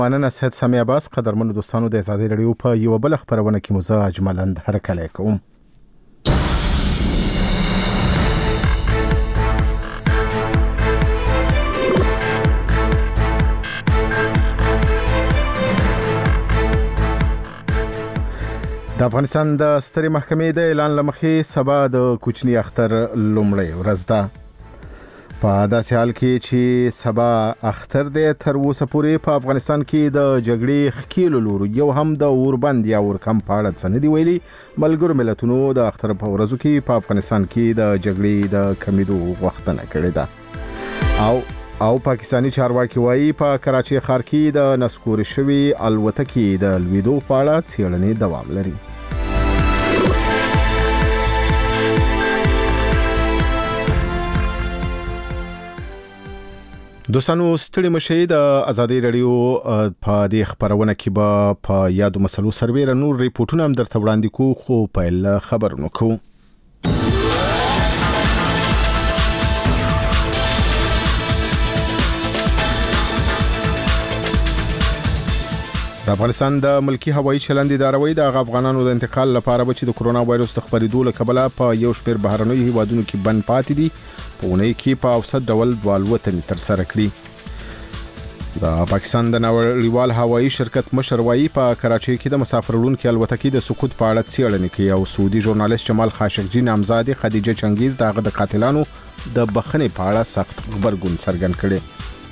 مننه سید سامي عباس. قدرمنو دوستانو د ازادي رادیو په یو بل خبرونه کې مزه اجملند هرکلی کوم. د افغانستان د سترې محکمې د اعلان لمخې سبا د کوچني اختر لومړی ورځ ده. په داسې حال کې چې سبا اختر دی، تر اوسه پورې په افغانستان کې د جګړې ښکېلو لورو یو هم د اوربند یا اورکم په اړه څه نه دي ویلي. ملګرو ملتونو د اختر په ورځو کې په افغانستان کې د جګړې د کمیدو غوښتنه کړې ده او پاکستانی چارواکي وایي په کراچۍ ښار کې د نسکورې شوي الوتکې د لوېدو په اړه څېړنې دوام لري. دوستانو ستړي مشئ، د ازادي رادیو په دې خبرونه کې به په یادو مسلو سربېره نور ریپورتونه هم درته وړاندې کوو، خو پیل خبرونه کوو. د افغانستان د ملکی هوایي چلند اداره وایي د افغانانو د انتقال لپاره به چې د کرونا وایرس د خپرېدو له کبله په یو شمېر بهرنیو هیوادونو کې بند پاتې دي، په اونۍ کې په اوسط ډول 2 الوتنې ترسره کړي. د پاکستان د نړیوال هوایي شرکت مشر وایي په کراچۍ کې د مسافر وړونکي الوتکې د سقوط په اړه څېړنې کوي او سعودي ژورنالیست جمال خاشقجي نامزادې خدیجه چنګیز د هغه د قاتلانو د بخښنې په اړه سخت غبرګون څرګند کړي.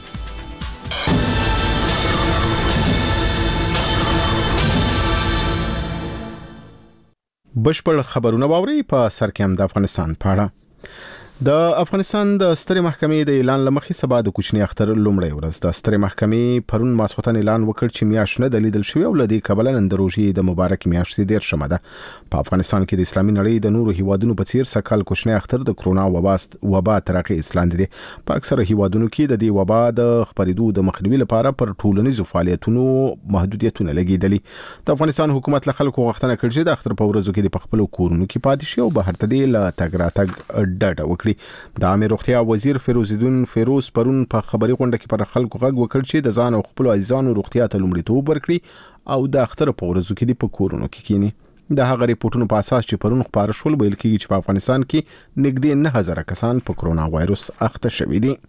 بشپړ خبرونه باوري په سر کې هم د افغانستان په اړه. د افغانستان د سترې محکمې د اعلان لمخې سبا د کوچني اختر لومړی ورځ د سترې محکمې پرون ماسخوتن اعلان وکړ چې میاشت نه د لیدل شوی او لدې کبله نن د روژې د مبارک میاشتې 13 ده. په افغانستان کې د اسلامي نړۍ د نورو هیوادونو په څیر سکهال کوچني اختر د کرونا وبا تر اغېز لاندې دی. په اکثره هیوادونو کې د دې وبا د خپرېدو د مخنیوي لپاره پر ټولنیزو فعالیتونو محدودیتونه لګېدلي. د افغانستان حکومت له خلکو غوښتنه کړې چې د اختر په ورځو کې د خپل کورونو کې پاتې شي او بهر ته د تګ راتګ ډډه وکړي. د عامه روغتیا وزیر فیروز پرون په خبري غونډه کې پر خلکو غږ وکړ چې د ځان او خپل عزیزانو روغتیا ته لومړیتوب ورکړي او د اختر په ورځو کې په کورونو کې کینی. د هغه ریپورتونو په اساس چې پرون خبر شول ویل کېږي چې په افغانستان کې نږدې 9000 کسان په کرونا وایرس اخته شوي دي.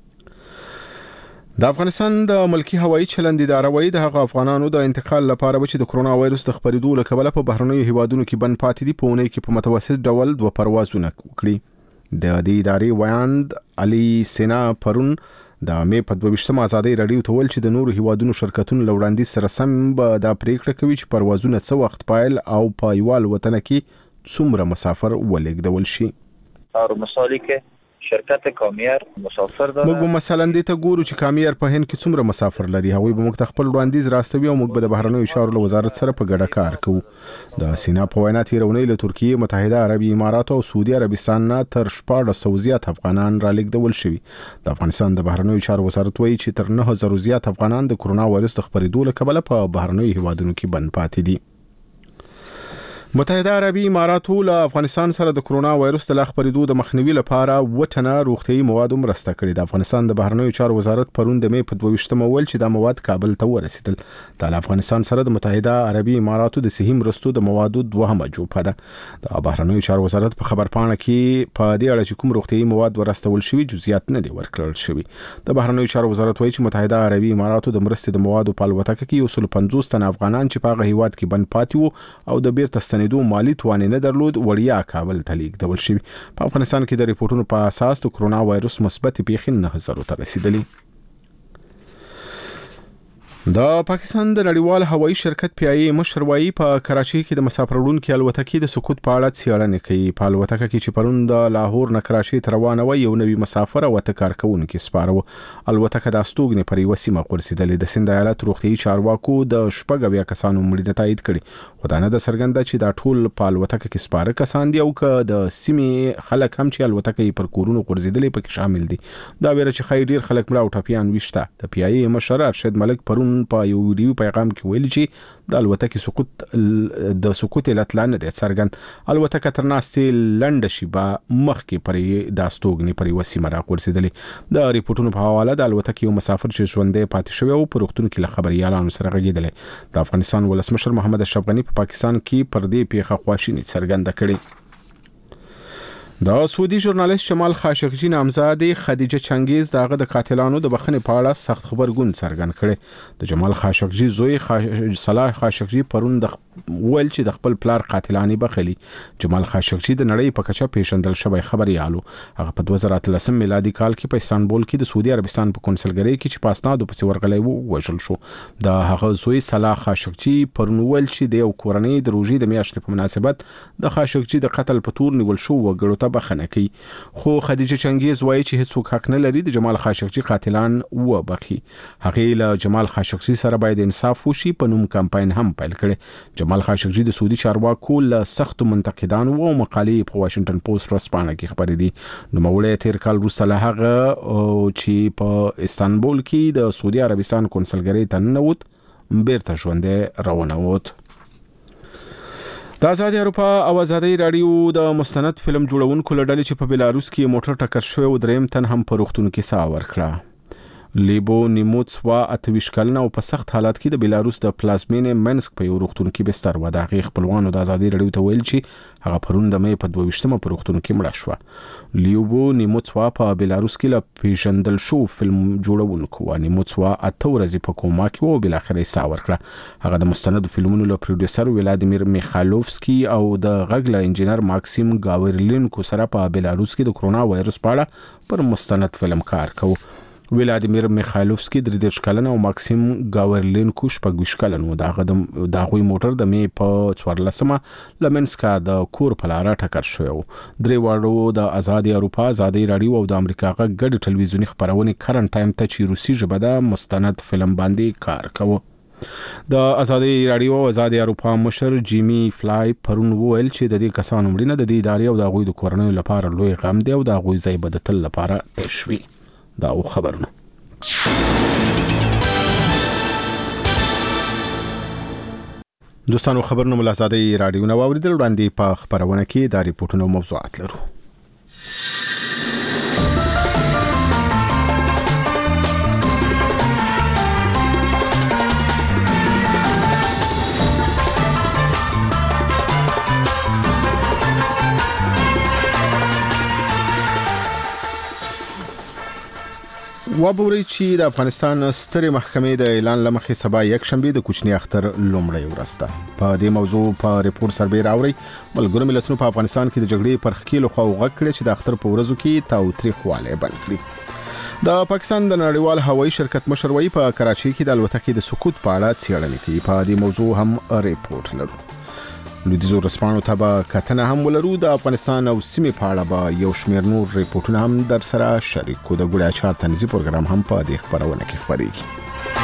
د افغانستان د ملکی هوایي چلند اداره وایي د هغه افغانانو د انتقال لپاره چې د کرونا وایرس د خپرېدو له کبله په بهرنیو هیوادونو کې بند پاتې دي، په اونۍ کې په متوسط ډول 2 پروازونه وکړي. د دې ادارې ویاند علي سینا پرون د مې په 22 ازادي رادیو ته ویل چې د نورو هیوادونو شرکتونو له وړاندیز سره سم به دا پریکړه کوي چې پروازونه څه وخت پایل او په یوال وطن کې څومره مسافر ولېږدول شي. او مثالی که شرکت کامیر مسافر داره، موږ مثلا دې ته ګورو چې کامیر په هند کې څومره مسافر لري، هغوی به موږ ته خپل وړاندیز راستوي او موږ به د بهرنیو چارو له وزارت سره په ګډه کار کوو. د سینا په وینا تیرونی له ترکیه، متحده عربي امارات او سعودي عربستان نه تر 1400 زیات افغانان را لېږدول شوي. د افغانستان د بهرنیو چارو وزارت وایي چې تر 9000 زیات افغانان د کرونا وایرس د خپرېدو له کبله په بهرنیو هیوادونو کې بند پاتې دي. متحده عربي اماراتو له افغانستان سره د کرونا وایرس د خپرېدو د مخنیوي لپاره 2 ټنه روغتیايي مواد مرسته کړې. د افغانستان د بهرنیو چارو وزارت پرون د مې په 22 ویل چې دا مواد کابل ته ورسېدل. د افغانستان سره د متحده عربي اماراتو د صحي مرستو د موادو 2مه جوپه ده. د بهرنیو چارو وزارت په خبرپاڼه کې په دې اړه چې کوم روغتیايي مواد ورستول شوي جزئیات نه دي ورکړل شوي. د بهرنیو چارو وزارت وایي چې متحده عربي اماراتو د مرستې د موادو په الوتکه کې 150 تن افغانان چې په هغه هیواد کې بند پاتې وو او د بیرته ستنېدو مالی توان نه درلود وړیا کابل ته لیږدول شوي. په افغانستان کې د ریپورتونو په اساس د کرونا وایرس مثبت پیښې 9000 ته رسیدلي. د پاکستان د نړیوال هوایي شرکت PIA مشر وایي په کراچۍ کې د مسافر وړونکي الوتکې د سقوط په اړه څېړنې کوي. په الوتکه کې چې پرون د لاهور نه کراچۍ ته روانه وه، یو نوي مسافر او 8 کارکوونکي سپاره وو. الوتکه د استوګنې پر یوه سیمه غورځېدلې. د سند ایالت روغتیايي چارواکو د 80 کسانو مړینه تایید کړې، خو دا نه ده څرګنده چې دا ټول په الوتکه کې سپاره کسان دي او که د سیمې خلک هم چې الوتکه یې پر کورونو غورځېدلې پکې شامل دي. دا ویره چې خیر ډیر خلک مړه او ټپیان وشته. د PIA مشر ارشد ملک پرون په یو ویډیو پیغام کې ویلي چې د الوتکې سقوط علت لا نه دی څرګند. الوتکه تر ناستې لنډه شیبه مخکې پرې د استوګنې پرې وسیمه راغورځېدلې. د ریپورتونو په حواله د الوتکې یو مسافر چې ژوندی پاتې شوی او په روغتون کې له خبريالانو سره غږېدلی. د افغانستان ولسمشر محمد اشرف غني په پاکستان کې پر دې پیښه خواشیني څرګنده کړې. د سعودي ژورنالیست جمال خاشقجي نامزادې خدیجه چنګیز دغه د قاتلانو د بخښنې په اړه سخت خبرګون څرګند کړي. د جمال خاشقجي زوی صلاح خاشقجي پرون د ویل چې د خپل پلار قاتلانی بخلي. جمال خاشقجي د نړۍ په کچه پیژندل شوی خبريالو. هغه په 2013 میلادي کال کې په استانبول کې د سعودي عربستان په کنسولګری کې چې پاسنادو پسې ورغلی وو وژل شو. د هغه زوی صلاح خاشقجي پرون ویل چې د یو کورنۍ د روژې د میاشتې په مناسبت د خاشقجي د قتل په تور نیول شو وګړو ته بخښنه کوي. خو خدیجه چنګیز وایي چې هیڅوک حق نه لري د جمال خاشقجي قاتلان وبخي. هغه له جمال خاشقجي سره باید انصاف وشي په نوم کمپاین هم پیل کړي. جمال خاشقجي د سعودي چارواکو له سخت منتقدانو او مقالې په واشنگټن پوسټ ورځپاڼه کې خبرې دي. نوموړی تیر کال وروسته له هغه چې په استانبول کې د سعودي عربستان کنسولګری ته ننوت بیرته ژوندی راونوت. د آزادي اروپا او آزادي رادیو د مستند فلم جوړونکو لړل چې په بلاروس کې موټر ټکر شوی او دریم تن هم په روغتون کې ساه ورکړه. لیبو نیموتسوا 28 کلنه او په سخت حالت کې د بلاروس د پلازمین منسک په یو روغتون کې بستر و. د هغې خپلوانو د آزادي رادیو ته ویل چې هغه پرون د مې په 22مه په روغتون کې مړه شوه. لیبو نیموتسوا په بلاروس کې له پیژندل شو فلم جوړونکو و. نیموتسوا 8 ورځې په کوما کې و او بل اخر یې ساه ورکړه. هغه د مستند فلمونو له پروډوسر ولادیمیر میخالوفسکي او د غږ له انجینر ماکسیم گاورلینکو سره په بلاروس کې د کرونا وایرس په اړه پر مستند فلم کار کوي. ولادیمیر میخایلوفسکي 33 کلن او ماکسیم گاورلینکو 26 کلن و. د هغوی موټر د مې په 14مه لمنسکا د کور په لاره ټکر شوی و. درې واړو د آزادي اروپا، آزادي رادیو او د امریکا غږ ګډ ټلویزیونی خبرونه کرنټ ټایم ته چې روسي ژبه د مستند فلم باندې کار کوي. د آزادي رادیو او آزادي اروپا مشر جیمی فلای پرون وویل چې د دې کسانو مړینه د دې ادارې او د هغوی د کورنۍ لپاره لوی غم دی او د هغوی ځای به د تل لپاره تشوي. دا خبرونه دوستانو خبرونه ملازادي رادیو نو اوریدل وړاندې په خبرونه کې د ریپورتونو موضوعات لرو. وابوري چې د افغانستان سترې محکمې د اعلان لمخې سبا یک شنبه د کوچنی اختر لومړی ورځ ده. په دې موضوع په ریپورت سربېره راوړي ملګرو ملتونو په افغانستان کې د جګړې پر خکیلو خوا وغږ کړي چې د اختر په ورځو کې تاوتریخوالی بند کړي. د پاکستان د نړیوال هوایي شرکت مشر وایي په کراچۍ کې د الوتکې د سقوط په اړه څېړنې کوي. په دې موضوع هم ریپورت لرو. لویدیځو رسپانو ته به کتنه هم ولرو. د افغانستان او سیمې په اړه به یو شمېر نور ریپورتونه هم در سره شریک کو. د ګوړیا چار تنظیم پروګرام هم په دې خبرونه کې خبرېږي.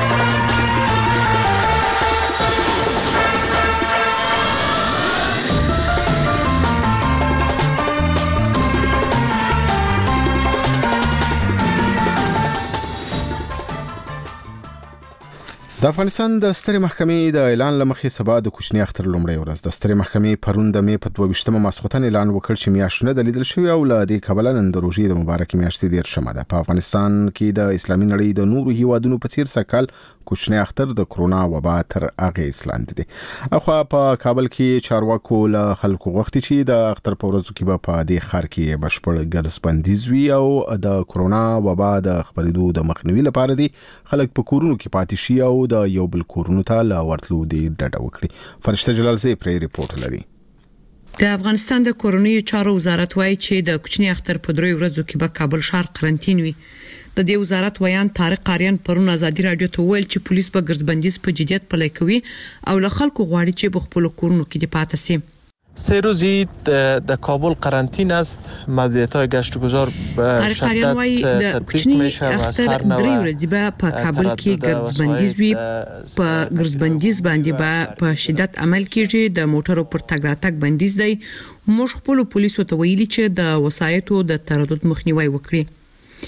د افغانستان د سترې محکمې د اعلان لمخې سبا د کوچنی اختر لومړی ورځ د سترې محکمې پرون د مې په 22مه ماسخوتن اعلان وکړ چې میاشت نه د لیدل شوی او له دې کبله نن د روژې د مبارکې میاشتې 13مه ده. په افغانستان کې د اسلامي نړۍ د نورو هیوادونو په څیر سکل کوچنی اختر د کرونا وبا تر اغېز لاندې دی. اخوا په کابل کې چارواکو له خلکو غوښتي چې د اختر په ورځو کې به په دې ښار کې بشپړ ګرځبندیز وي او د کرونا وبا د خپرېدو د مخنیوي لپاره دی خلک په کورونو کې پاتې شي او د یو بل کورونو ته لا ورتلو دی ډډه وکړي. فرشته جلال زی پرې ریپورت لري. د افغانستان د کورونی چارو وزارت وایي چې د کوچنی اختر په درې ورځو کې به کابل ښار قرنټین وي. د دې وزارت ویان طارق قاریان پرون آزادي رادیو ته ویل چې پولیس به ګرځبندیز په جديت پلي کوي او له خلکو غواړي چې په خپل کورونو کې د پاتې شي. 3 روزی در کابل قرنطینه است. محدودیت‌های گشت و گذار به شدت تطبیق میشه و از هر نوع په کابل کې ګرځبندیز وي. په ګرځبندیز باندې به په شدت عمل کیږي. د موټرو پر تګ راتګ بندیز دی. موږ خپل پولیسو ته ویلي چې د وسایتو د تردد مخنیوي وکړي.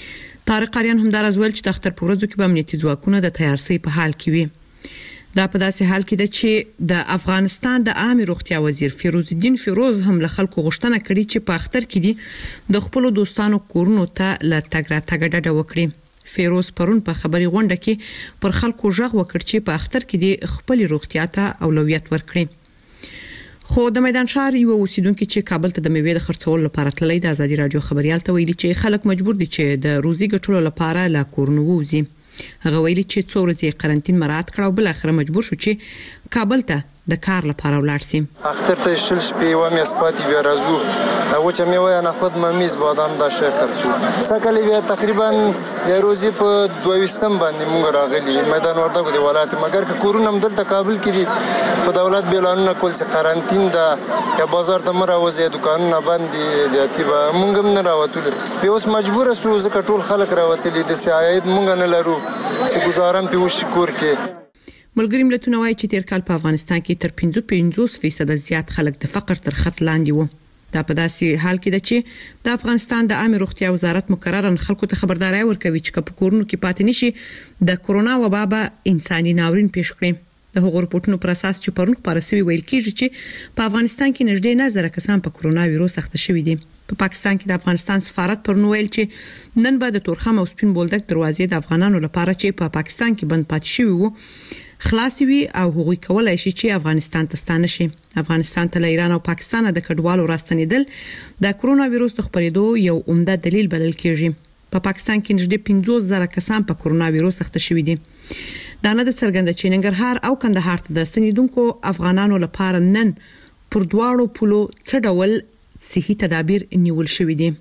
طارق قاریان همدارز ویل چې د اختر په ورځو کې به امنیتي ځواکونه د تیارسي په حال کې وي. دا په داسې حال کې ده چې د افغانستان د عامه روغتیا وزیر فیروز الدین فیروز هم له خلکو غوښتنه کړې چې په اختر کې دي د خپل دوستانو کورونو ته له تګ راتګ ډډه وکړي. فیروز پرون په خبري غونډه کې پر خلکو ژغ وکړ چې په اختر کې دي خپل روغتیا ته اولویت ورکړي. خو د میدان شهر یو اوسیدونکو چې کابل ته د میوې د خرڅولو لپاره تللی د ازادي رادیو خبريال ته ویلي چې خلک مجبور دي چې د روزي ګټلو لپاره لا کورونو ووزي. هغه ویلي چې څو ورځې قرنټین مراعات کړو بل اخر مجبور شو چې کابل ته د کار لپاره ولاړ شي. اختر ته شل شپې و مې اسپاتي بیا راځو او چې مې وای نه خود ممیز بادام دا شي خرڅو سکهلی بیا تقریبا د روزي په 22م باندې موږ راغلي میدان وردګو دی ولایت مګر که کورونه هم دلته کابل کې دي په دولت بیلانونه کول چې قرنټین دا یا بازار ته مراوځي دکانونه باندې د اتیبا موږ هم نه راوتل به اوس مجبور سو ځکه ټول خلک راوتلي د سیاحت موږ نه لرو چې گزارم په وش کور کې. ملګری ملتونه وايي چې تیر کال په افغانستان کې تر 55% زیات خلک د فقر تر خط لاندې وو. دا په داسې حال کې ده چې د افغانستان د عامه روغتیا وزارت مقررن خلکو ته خبرداري ورکوي چې په کورونو کې پاتې نشي د کورونا وبا به انساني ناورین پیښ کړي. د هغو رپورټونو پر اساس چې پرون خبره شوی ویل کېږي چې په افغانستان کې نږدې 9,000 کسان په کورونا وایروس اخته شوي دي. په پاکستان کې د افغانستان سفارت پرون ویل چې نن به د تورخم او سپین بولدک دروازې د افغانانو لپاره چې په پاکستان کې بند پاتې شوی وو خلاصوي او هغوی کولای شي چې افغانستان ته ستانه شي. افغانستان ته له ایران او پاکستان د کډوالو راستنیدل د کورونا وایروس د خپرېدو یو عمده دلیل بلل کېږي. په پاکستان کې نږدې 15,000 کسان په کورونا وایروس اخته شوي دي. دا نه د څرګنده چې ننګرهار او کندهار ته د ستنیدونکو افغانانو لپاره نن پر دواړو پلو څه ډول صحي تدابیر نیول شوي دي.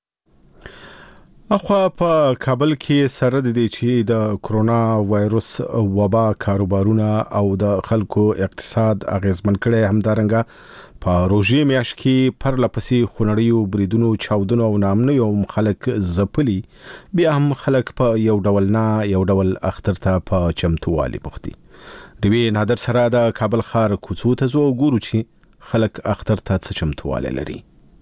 اخوا په کابل کې سره د دې چې د کورونا وایروس وبا کاروبارونه او د خلکو اقتصاد اغیزمن کړي همدارنګه په روژې میاشت کې پر لپسې خونړیو بریدونو چاودنو او نامنیو خلک زپلي بیا هم خلک په یو ډول اختر ته په چمتووالي بوختي. دوی نادر سره د کابل ښار کوڅو ته زو ګورو چې خلک اختر ته څه چمتووالی لري.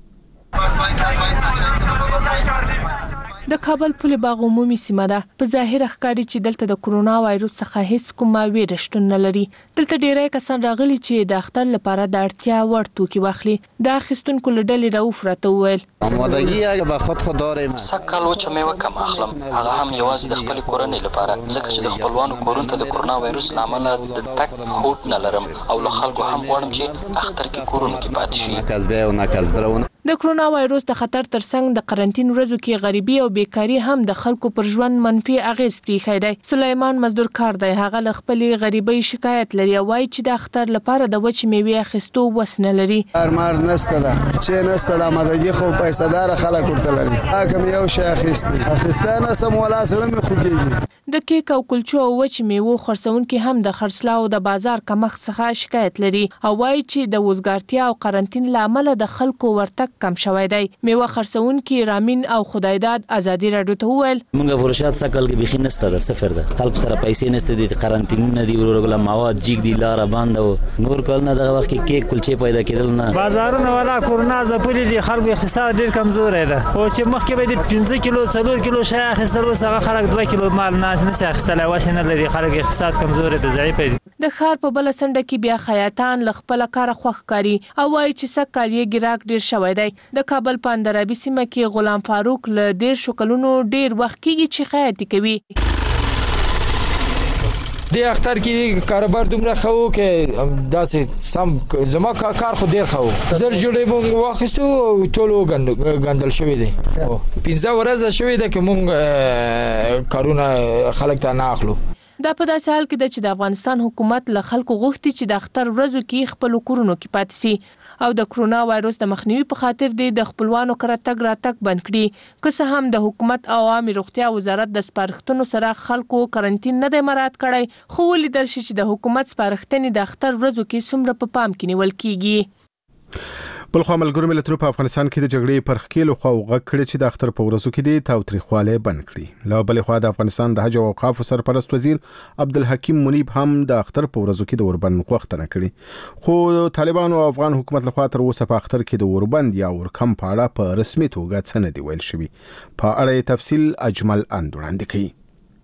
د کابل پل باغ عمومي سیمه ده. په ظاهر ښکاري چې دلته د کورونا وایروس څخه هیڅ کومه ویره شتون نه لري. دلته ډیری کسان راغلي چې د اختر لپاره د اړتیا وړ توکي واخلي. د اخیستونکو له ډلې راوفرته وویل آمادگی به خود داریم. سکهال وچه میوه کم اخلم هغه هم یوازې د خپل کورنۍ لپاره ځکه چې د خپلوانو کورونو ته د کورونا وایروس له امله د تک هوډ نه لرم او له خلکو هم غواړم چې اختر کې کورونو کې پاتې شي. نکذبه او نکذبرون د کورونا وایروس د خطر ترڅنګ د قرنټین ورځو کې غریبي او بیکاری هم د خلکو پر ژوند منفي اغیز پرېښی دی. سلیمان مزدور کار دی. هغه له خپلې غریبۍ شکایت لري او وایي چې د اختر لپاره د وچې میوې اخیستو وس نه لري. ارمار نسته ده چې نسته د آمادګي خو پیسې دار خلک ورته لري. کوم یو شی اخیستنه سم ولا سلام خوږي. د کیک او کلچو او وچې میوو خرڅونکي هم د خرڅلاو د بازار کمښت څخه شکایت لري او وایي چې د وزګارتیا او قرنټین له امله د خلکو ورتګ کم شوی دی. میوه خرڅونکي رامین او خدایداد ازادي رادیو ته وویل موږ فروشات سکل کې بخي نسته ده صفر ده. خلک سره پیسې نسته دي قرنټینونه دي ورغله مواد جګ دي لار باند او نور کول نه دغه وخت کې کیک کلچې پیدا کېدل نه. بازارونه ولا کورونا زپلي دي. خلکو اقتصاد ډیر کمزور دی او چې مخکې به 15 کیلو 4 کیلو شای اخیستل اوس هغه خلک 2 کیلو مال نه اخیستل واسه نه لري. خلک اقتصاد کمزور دی ضعیف دي. د ښار په بل سنډه کې بیا خیاطان ل خپل کار خوښ کاری او وایي چې سکهال یې ګراک ډیر شوی دی. د کابل په اندرابي سیمه کې غلام فاروق له 10 کلونو ډیر وخت کېږي چې خیاطي کوي. د اختر کې کاروبار دومره خو کې داسې سم زما کار خو ډیر خو زر جوړې مونږ واخیستو ټولو غندل شوی دی. 15 ورځې شوی دی چې مونږ کارونه خلک ته نه اخلو. دا په داسې حال کې ده چې د افغانستان حکومت له خلکو غوښتي چې د اختر ورځو کې خپل کورونو کې پاتې شي او د کورونا وایروس د مخنیوي په خاطر د خپلوانو کره تګ راتګ بند کړي. که څه هم د حکومت او عامه روغتیا وزارت د سپارښتنو سره خلکو قرنټین نه دی مراعات کړی خو ولیدل شي چې د حکومت سپارښتنې د اختر ورځو کې څومره په پام کې نیول کیږي. بلخوا ملګرو ملتونو په افغانستان کې د جګړې پر خکیلو خوا وغږ کړی چې د اختر په ورځو کې د تاوتریخواله بند کړي. له بلې خوا د افغانستان د حج او اوقاف سرپرست وزیر عبدالحکیم منیب هم د اختر په ورځو کې د اوربند غوښتنه کړې، خو طالبانو او افغان حکومت لخوا تر اوسه په اختر کې د اوربند یا اورکم په اړه په رسمي توګه څه نه دی ویل شوي. په اړه تفصیل اجمل اند وړاندې کوي.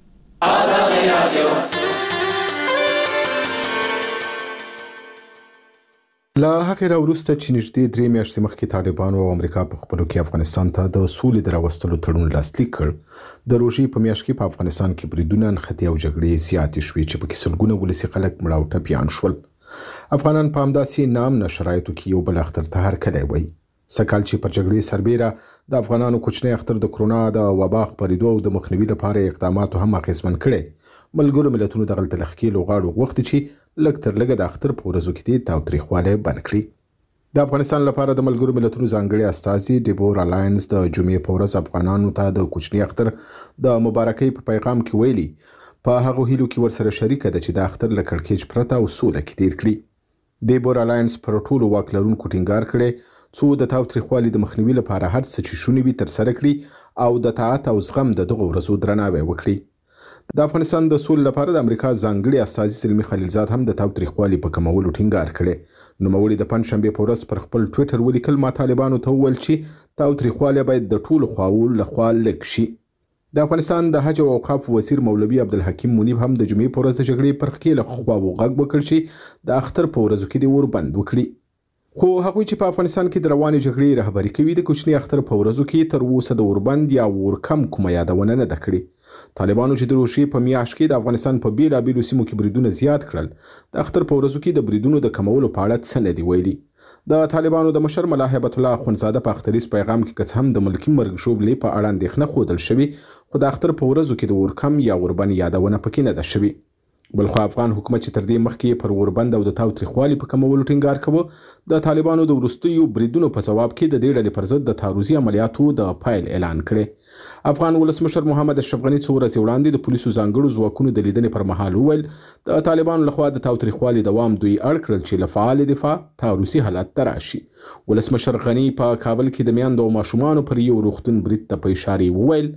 لا هغه راوروسته چې نږدې 3 میاشتې مخکې طالبانو او امریکا په خپلو کې افغانستان ته د سولې د راوستلو تړون لاسلیک کړ، د روژې په میاشت کې په افغانستان کې بریدونه، نښتې او جګړې زیاتې شوې چې پکې سلګونه ولسي خلک مړه او ټپیان شول. افغانان په همداسې ناامنه شرایطو کې یو بل اختر ته هرکلی وایي. سکهال چې پر جګړې سربیره د افغانانو کوچنی اختر د کرونا د وبا خپرېدو او د مخنیوي لپاره اقداماتو هم اغېزمن کړی. ملګرو ملتونو دغه تلخکیلو غاړو غوښتي چې لږ تر لږه د اختر په ورځو کې د تاوتریخواله بند کړي. د افغانستان لپاره د ملګرو ملتونو ځانګړي استازي ډیبورا لاینز د جمعې په ورځ افغانانو ته د کوچني اختر د مبارکۍ په پیغام کې ویلي په هغه هیلو کې ورسره شریکه ده چې د اختر له کړکېچ پرته او سوله کې تیر کړي. ډیبورا لاینز پر ټولو واک لرونکو ټینګار کړی څو د تاوتریخوالي د مخنیوي لپاره هر څه چې شونې وي ترسره کړي او د طاعت او زغم د دغو ورځو درناوی وکړي. د افغانستان د سولې لپاره د امریکا ځانګړي استازي سلمي خلیلزاد هم د تاوتریخوالي په کمولو ټینګار کړی. نوموړي د پنجشنبې په ورځ پر خپل ټویټر ولیکل، ما طالبانو ته وویل چې تاوتریخواله باید د ټولو خواو لخوا لږ شي. د افغانستان د حج او اوقاف وزیر مولوي عبدالحکیم منیب هم د جمعې په ورځ د جګړې پر خکیله خواو غږ وکړ چې د اختر په ورځو کې د اوربند وکړي. خو هغوی چې په افغانستان کې د روانې جګړې رهبري کوي د کوچني اختر په ورځو کې تر اوسه د اوربند یا اورکم کومه یادونه نه ده کړې. طالبانو چې د روژې په میاشت کې د افغانستان په بیلابیلو سیمو کې بریدونه زیات کړل، د اختر په ورځو کې د بریدونو د کمولو په اړه څه نه دي ویلي. د طالبانو د مشر ملا هیبت الله اخوندزاده په اختریز پیغام کې که څه هم د ملکي مرګ ژوبلې په اړه اندېښنه ښودل شوې، خو د اختر په ورځو کې د اورکم یا اوربند یادونه پکې نه ده شوې. بلخو افغان حکومت چې تر دې مخکې پر اوربند او د تاوتریخوالي په کمولو ټینګار کوه، د طالبانو د وروستیو بریدونو په ځواب کې د دې ډلې پر ضد د تعرضي عملیاتو د پیل اعلان کړی. افغان ولسمشر محمد اشرف غني څو ورځې وړاندې د پولیسو ځانګړو ځواکونو د لیدنې پر مهال وویل د طالبانو لخوا د تاوتریخوالي دوام دوی اړ کړل چې له فعال دفاع تعرضي حالت ته راشي. ولسمشر غني په کابل کې د میندو او ماشومانو پر یو روغتون برید ته په اشاره وویل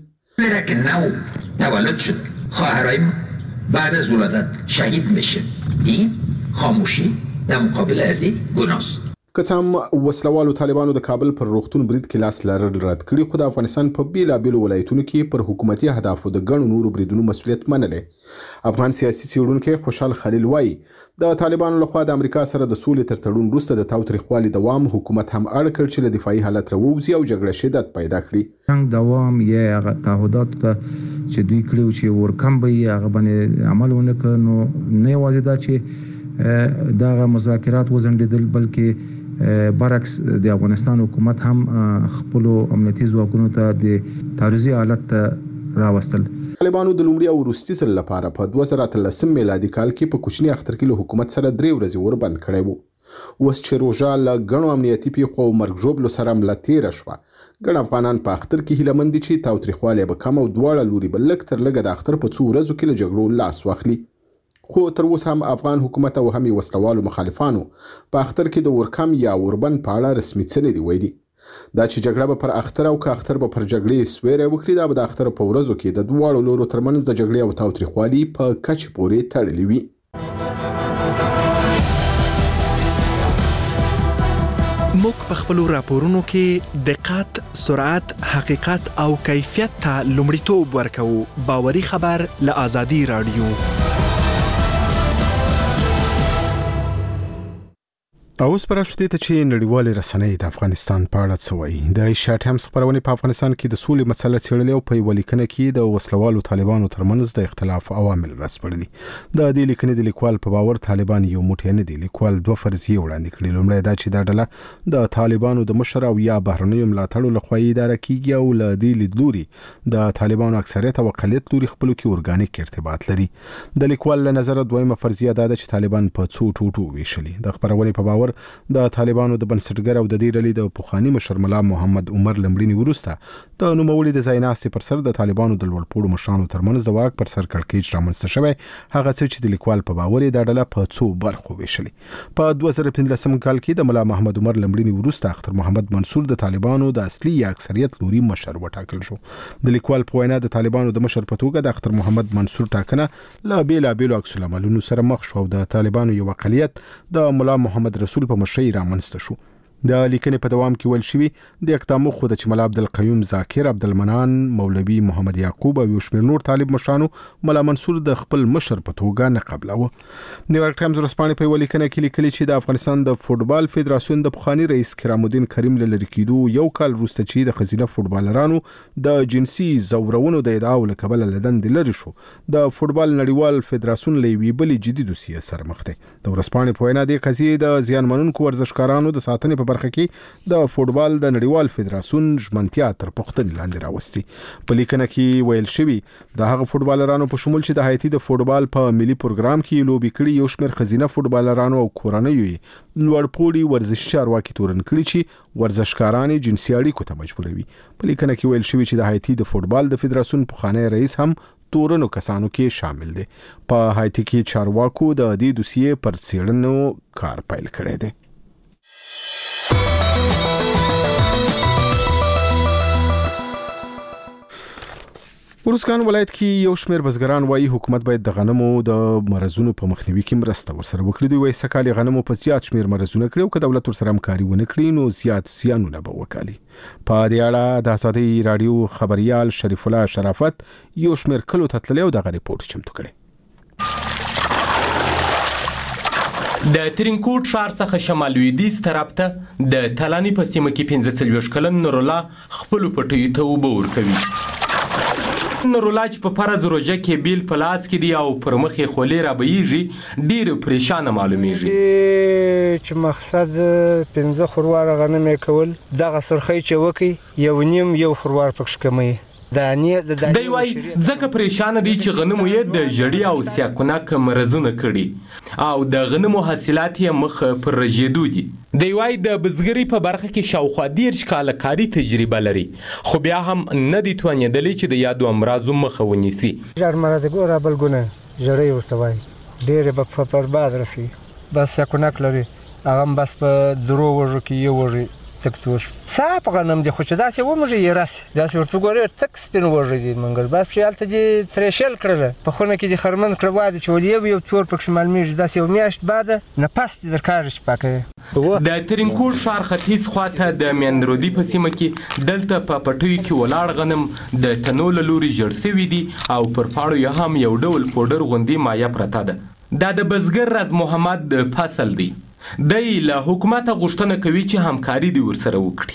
تولد شد خواهرای بعد از ولادت شهید میشه. این خاموشی در مقابل از این گناست. که څه هم وسلوالو طالبانو د کابل پر روغتون برید کې لاس لرل رد کړي، خو د افغانستان په بیلابیلو ولایتونو کې پر حکومتي اهدافو د ګڼو نورو بریدونو مسؤلیت منلی. افغان سیاسي څېړونکی خوشحال خلیل وایي د طالبانو لخوا د امریکا سره د سولې تر تړون وروسته د تاوتریخوالي دوام حکومت هم اړ کړ چې له دفاعي حالت راووځي او جګړه شدت پیدا کړي. جنگ دوام یا هغه تعهدات چې دوی کړیو چې ورکم به هغه باندې عمل ونه کړ، نو نه یوازې دا چې دغه مذاکرات وځنډېدل بلکې برعکس د افغانستان حکومت هم خپل امنیتي ځواکونو ته د تعرضي حالت ته راوستل. طالبانو د لومړي او وروستي ځل لپاره په 2013 میلادي کال کې په کوچني اختر کې له حکومت سره 3 ورځې اوربند کړی وو. اوس چې روژه له ګڼو امنیتي پیښو او مرګ ژوبلو سره مله تېره شوه، ګڼ افغانان په اختر کې هیله مند دي چې تاوتریخوالی به کم او دواړه لوري به لږ تر لږه د اختر په څو ورځو کې له جګړو لاس واخلي. خو تر اوسه هم افغان حکومت او هم وسلوالو مخالفانو په اختر کې د اورکم یا اوربند په اړه رسمي څه نه دي ویلي. دا چې جګړه به پر اختر او که اختر به پر جګړې سویری وکړي، دا به د اختر په ورځو کې د دواړو لورو ترمنځ د جګړې او تاوتریخوالي په کچې پورې تړلې وي. موږ په خپلو راپورونو کې دقت، سرعت، حقیقت او کیفیت ته لومړیتوب ورکوو. باوري خبر له آزادي راډیو. اوس پر شته ته چې نړیوالې رسنۍ د افغانستان په اړه څه وایي. د ایشیا ټایمز خبرونه په افغانستان کې د سولې مسله څېړلې او په یوه لیکنه کې د وسلوالو طالبانو ترمنځ د اختلاف عوامل راسپړلي. د دې لیکنې د لیکوال په باور طالبان یو موټی نه دي. لیکوال 2 فرضیې وړاندې کړي. لومړی دا چې دا ډله د طالبانو د مشر او یا بهرنیو ملاتړو لخوا اداره کیږي او له دې لیدلوري د طالبانو اکثریت او اقلیت لوري خپلو کې اورګانیک ارتباط لري. د لیکوال له نظره دویمه فرضیه دا ده چې طالبان په څو ټوټو ویشلي. د خبرونې په باور خبر د طالبانو د بنسټګر او د دې ډلې د پخوانی مشر ملا محمد عمر لمړینی وروسته د نوموړي د ځایناستې پر سر د طالبانو د لوړپوړو مشرانو ترمنځ د واک پر سر کړکېچ رامنځته شوی. هغه څه چې د لیکوال په باور یې دا ډله په څو برخو ویشلې. په 2015 کال کې د ملا محمد عمر لمړینی وروسته اختر محمد منصور د طالبانو د اصلي یا اکثریت لوري مشر وټاکل شو. د لیکوال په وینا د طالبانو د مشر په توګه د اختر محمد منصور ټاکنه له بیلابیلو عکس العملونو سره مخ شو او د طالبانو یو اقلیت د ملا محمد رسول په مشرۍ رامنځته شو. د لیکنې په دوام کې ویل شوی د اقدامو خو د چې ملا عبدالقیوم ذاکر، عبدالمنان، مولوي محمد یعقوب او یو شمېر نور طالب مشرانو ملا منصور د خپل مشر په توګه نه قبلوه. نیویارک ټایمز ورځپاڼې په یوه لیکنه کې لیکلي چې د افغانستان د فوټبال فدراسیون د پخواني رئیس کرام الدین کریم له لرې کېدو یو کال وروسته چې د ښځینه فوټبالرانو د جنسي ځورونو د ادعاو له کبله له دندې لرې شو، د فوټبال نړیوال فدراسیون له یوې بلې جدي دوسیې سره مخ دی. د ورځپاڼې په وینا دې قضیې د زیانمنونکو ورزشکارانو د ساتنې په برخه کې د فوټبال د نړیوال فدراسیون ژمنتیا تر پوښتنې لاندې راوستي. په لیکنه کې ویل شوی د هغه فوټبالرانو په شمول چې د هایتي د فوټبال په ملي پروګرام کې لوبي کړي یو شمېر ښځینه فوټبالرانو او کورنیو یې لوړپوړي ورزشي چارواکي تورن کړي چې ورزشکاران جنسي اړیکو ته مجبوروي. په لیکنه کې ویل شوی چې د هایتي د فوټبال د فدراسیون پخوانی رئیس هم تورنو کسانو کې شامل دي. په هایتي کې چارواکو د دې دوسیې پر څېړنو کار پیل کړی دی. ورسکان ولایت کې یو شمېر بزګران وایي حکومت باید د غنمو د مرزونو په مخنیوي کې مرسته ورسره وکړي. دوی وایي سکهال غنمو په زیات شمېر مرزونه کړي او که دولت ورسره همکاري ونه کړي نو زیات زیانونه به وکړي. په دې اړه د آزادۍ راډیو خبريال شریف الله شرافت یو شمېر کلو ته تللی او دغه ریپورټ چمتو کړی. د ترینکوټ ښار څخه شمال لویدیځ طرف ته د تلاني په سیمه کې 45 کلن نورالله خپلو پټیو ته اوبه ورکوي. نورالله چې په فرض روژه کې بیل په لاس کې دی او پر مخ یې خولې رابهیږي ډېر پریشانه معلومیږي. چې مقصد 15 خروار غنم یې کول دغه سرخی چې وکي یو خروار پکښ کمی دی وایي ځکه پریشانه دی چې غنمو یې د ژړي او سیاکونک مرزونه کړي او د غنمو حاصلات یې مخ پر رژېدو دي. دی وایي د بزګرۍ په برخه کې شاوخوا 10 کاله کاري تجربه لري خو بیا هم نه دي توانېدلی چې د یادو امراضو مخه ونیسي. ژر مرض ګوره بلګونه ژړی ورته وایي ډېرې به په برباد رسي. بس سیاکونک لري هغه هم بس په درو وږو کې یو وږی تکتوش صاحب غنم دي خو چې داسې ومږي یې راسي داسې ورته ګورې تک سپین وږی دي منګل بس چې هلته دې ترېشل کړله په خونه کې دې خرمن کړه واده چې ولې یو چور پکښې معلومېږي داسې یو میاشت بعده نفس دې درکاږي چې پاکوي. د ترینکوټ ښار ختیځ خواته د میندرودي په سیمه کې دلته په پټیو کې ولاړ غنم د تنو له لوري جړ سوي دي او پر پاڼو یې هم یو ډول پوډر غوندې مایه پرته ده. دا د بزګر راز محمد فصل دی. دی له حکومته غوښتنه کوي چې همکاري دې ورسره وکړي.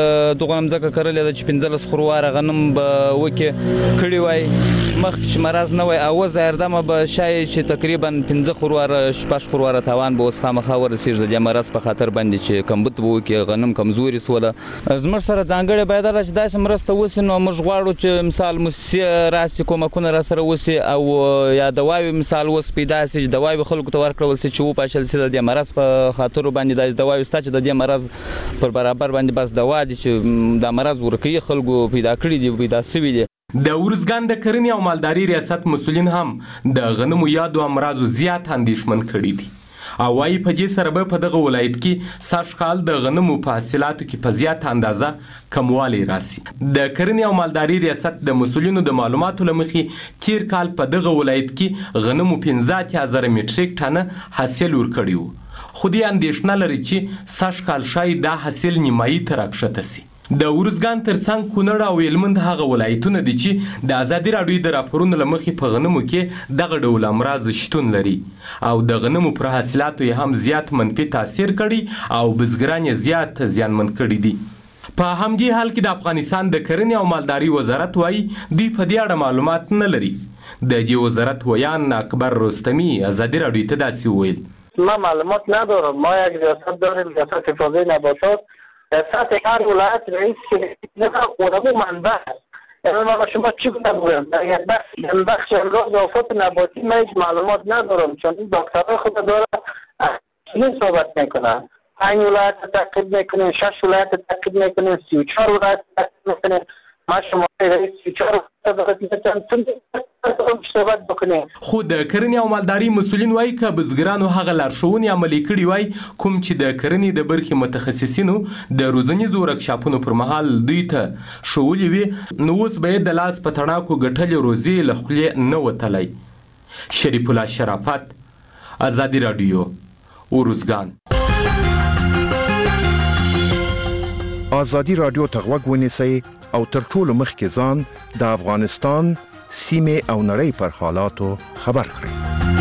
د غنم ځکه کرلې ده چې 15 خرواره غنم به وکړي کړي وای مخکې چې مرض نه وای او زهردمه به شاید چې تقریبا 15 خرواره شپږ خرواره تاوان به اوس خامخا ورسېږي د مرض په خاطر باندې چې کمبود به وکړي غنم کمزوري سوله. زموږ سره ځانګړې باید چې داسې مرسته وسي نو موږ غواړو چې مثال موسسې راسي کومکونه را سره وسي او یا دواوې مثال اوس پیدا سي چې دواوې خلکو ته ورکړل سي چې وپاشل سي د مرض په خاطر باندې د دواوې ستا چې د دې مرض پر برابر باندې بس دوا دي چې د مرض ورکوي خلکو پیدا کړي دي پیدا سوي دي. د ارزګان د کرنې او مالداري ریاست مسؤلین هم د غنمو یادو امراضو زیات اندېښمن کړي دي او وايي په دې سره به په دغه ولایت کې سږکال د غنمو په حاصلاتو کې په زیاته اندازه کموالی راسي. د کرنې او مالداري ریاست د مسؤلینو د معلوماتو له مخې تیر کال په دغه ولایت کې غنمو 15,000 میټریک ټنه حاصل ورکړي وو خو دې اندېښنه لري چې سږکال شاید دا حاصل نیمایي ته راکښته سي. د ارزګان ترڅنګ کونړ او هلمند هغه ولایتونه دي چې د ازادي راډیو د راپورونو له مخې په غنمو کې دغه ډول امراض شتون لري او د غنمو پر حاصلاتو یې هم زیات منفي تاثیر کړي او بزګران یې زیات زیانمن کړي دي. په همدې حال کې د افغانستان د کرنې او مالداري وزارت وایي دوی په دې اړه معلومات نه لري. د دې وزارت ویان اکبر رستمی ازادي راډیو ته داسې وویل ما معلومات ندارم. ما یک ریاست داریم ریاست حفاظت نباتات سطح هر ولایت رئیس که خودمون منبع یعنی ما شما چی بگویم در یک بخش امراض و آفات نباتی من هیچ معلومات ندارم چون این دکترهای خود داره چنین صحبت میکنن 5 ولایت تعقیب میکنیم، 6 ولایت تعقیب میکنیم، 34 ولایت تعقیب میکنیم. ما شما رئیس 34 خو د کرنې او مالداري مسولین وایي که بزګرانو هغه لارښوونې عملي کړي وای کوم چې د کرنې د برخې متخصصینو د روزنیزو ورکشاپونو پر مهال دوی ته ښوولي وي، نو اوس به یې د لاس په تڼاکو ګټلې روزي له خولې نه وتلی. شریف الله شرافت، ازادي راډیو، اوروزګان. ازادي راډیو ته غوږ ونیسئ او تر ټولو مخکې ځان د افغانستان سیمه او نړۍ پر حالاتو خبر کړئ.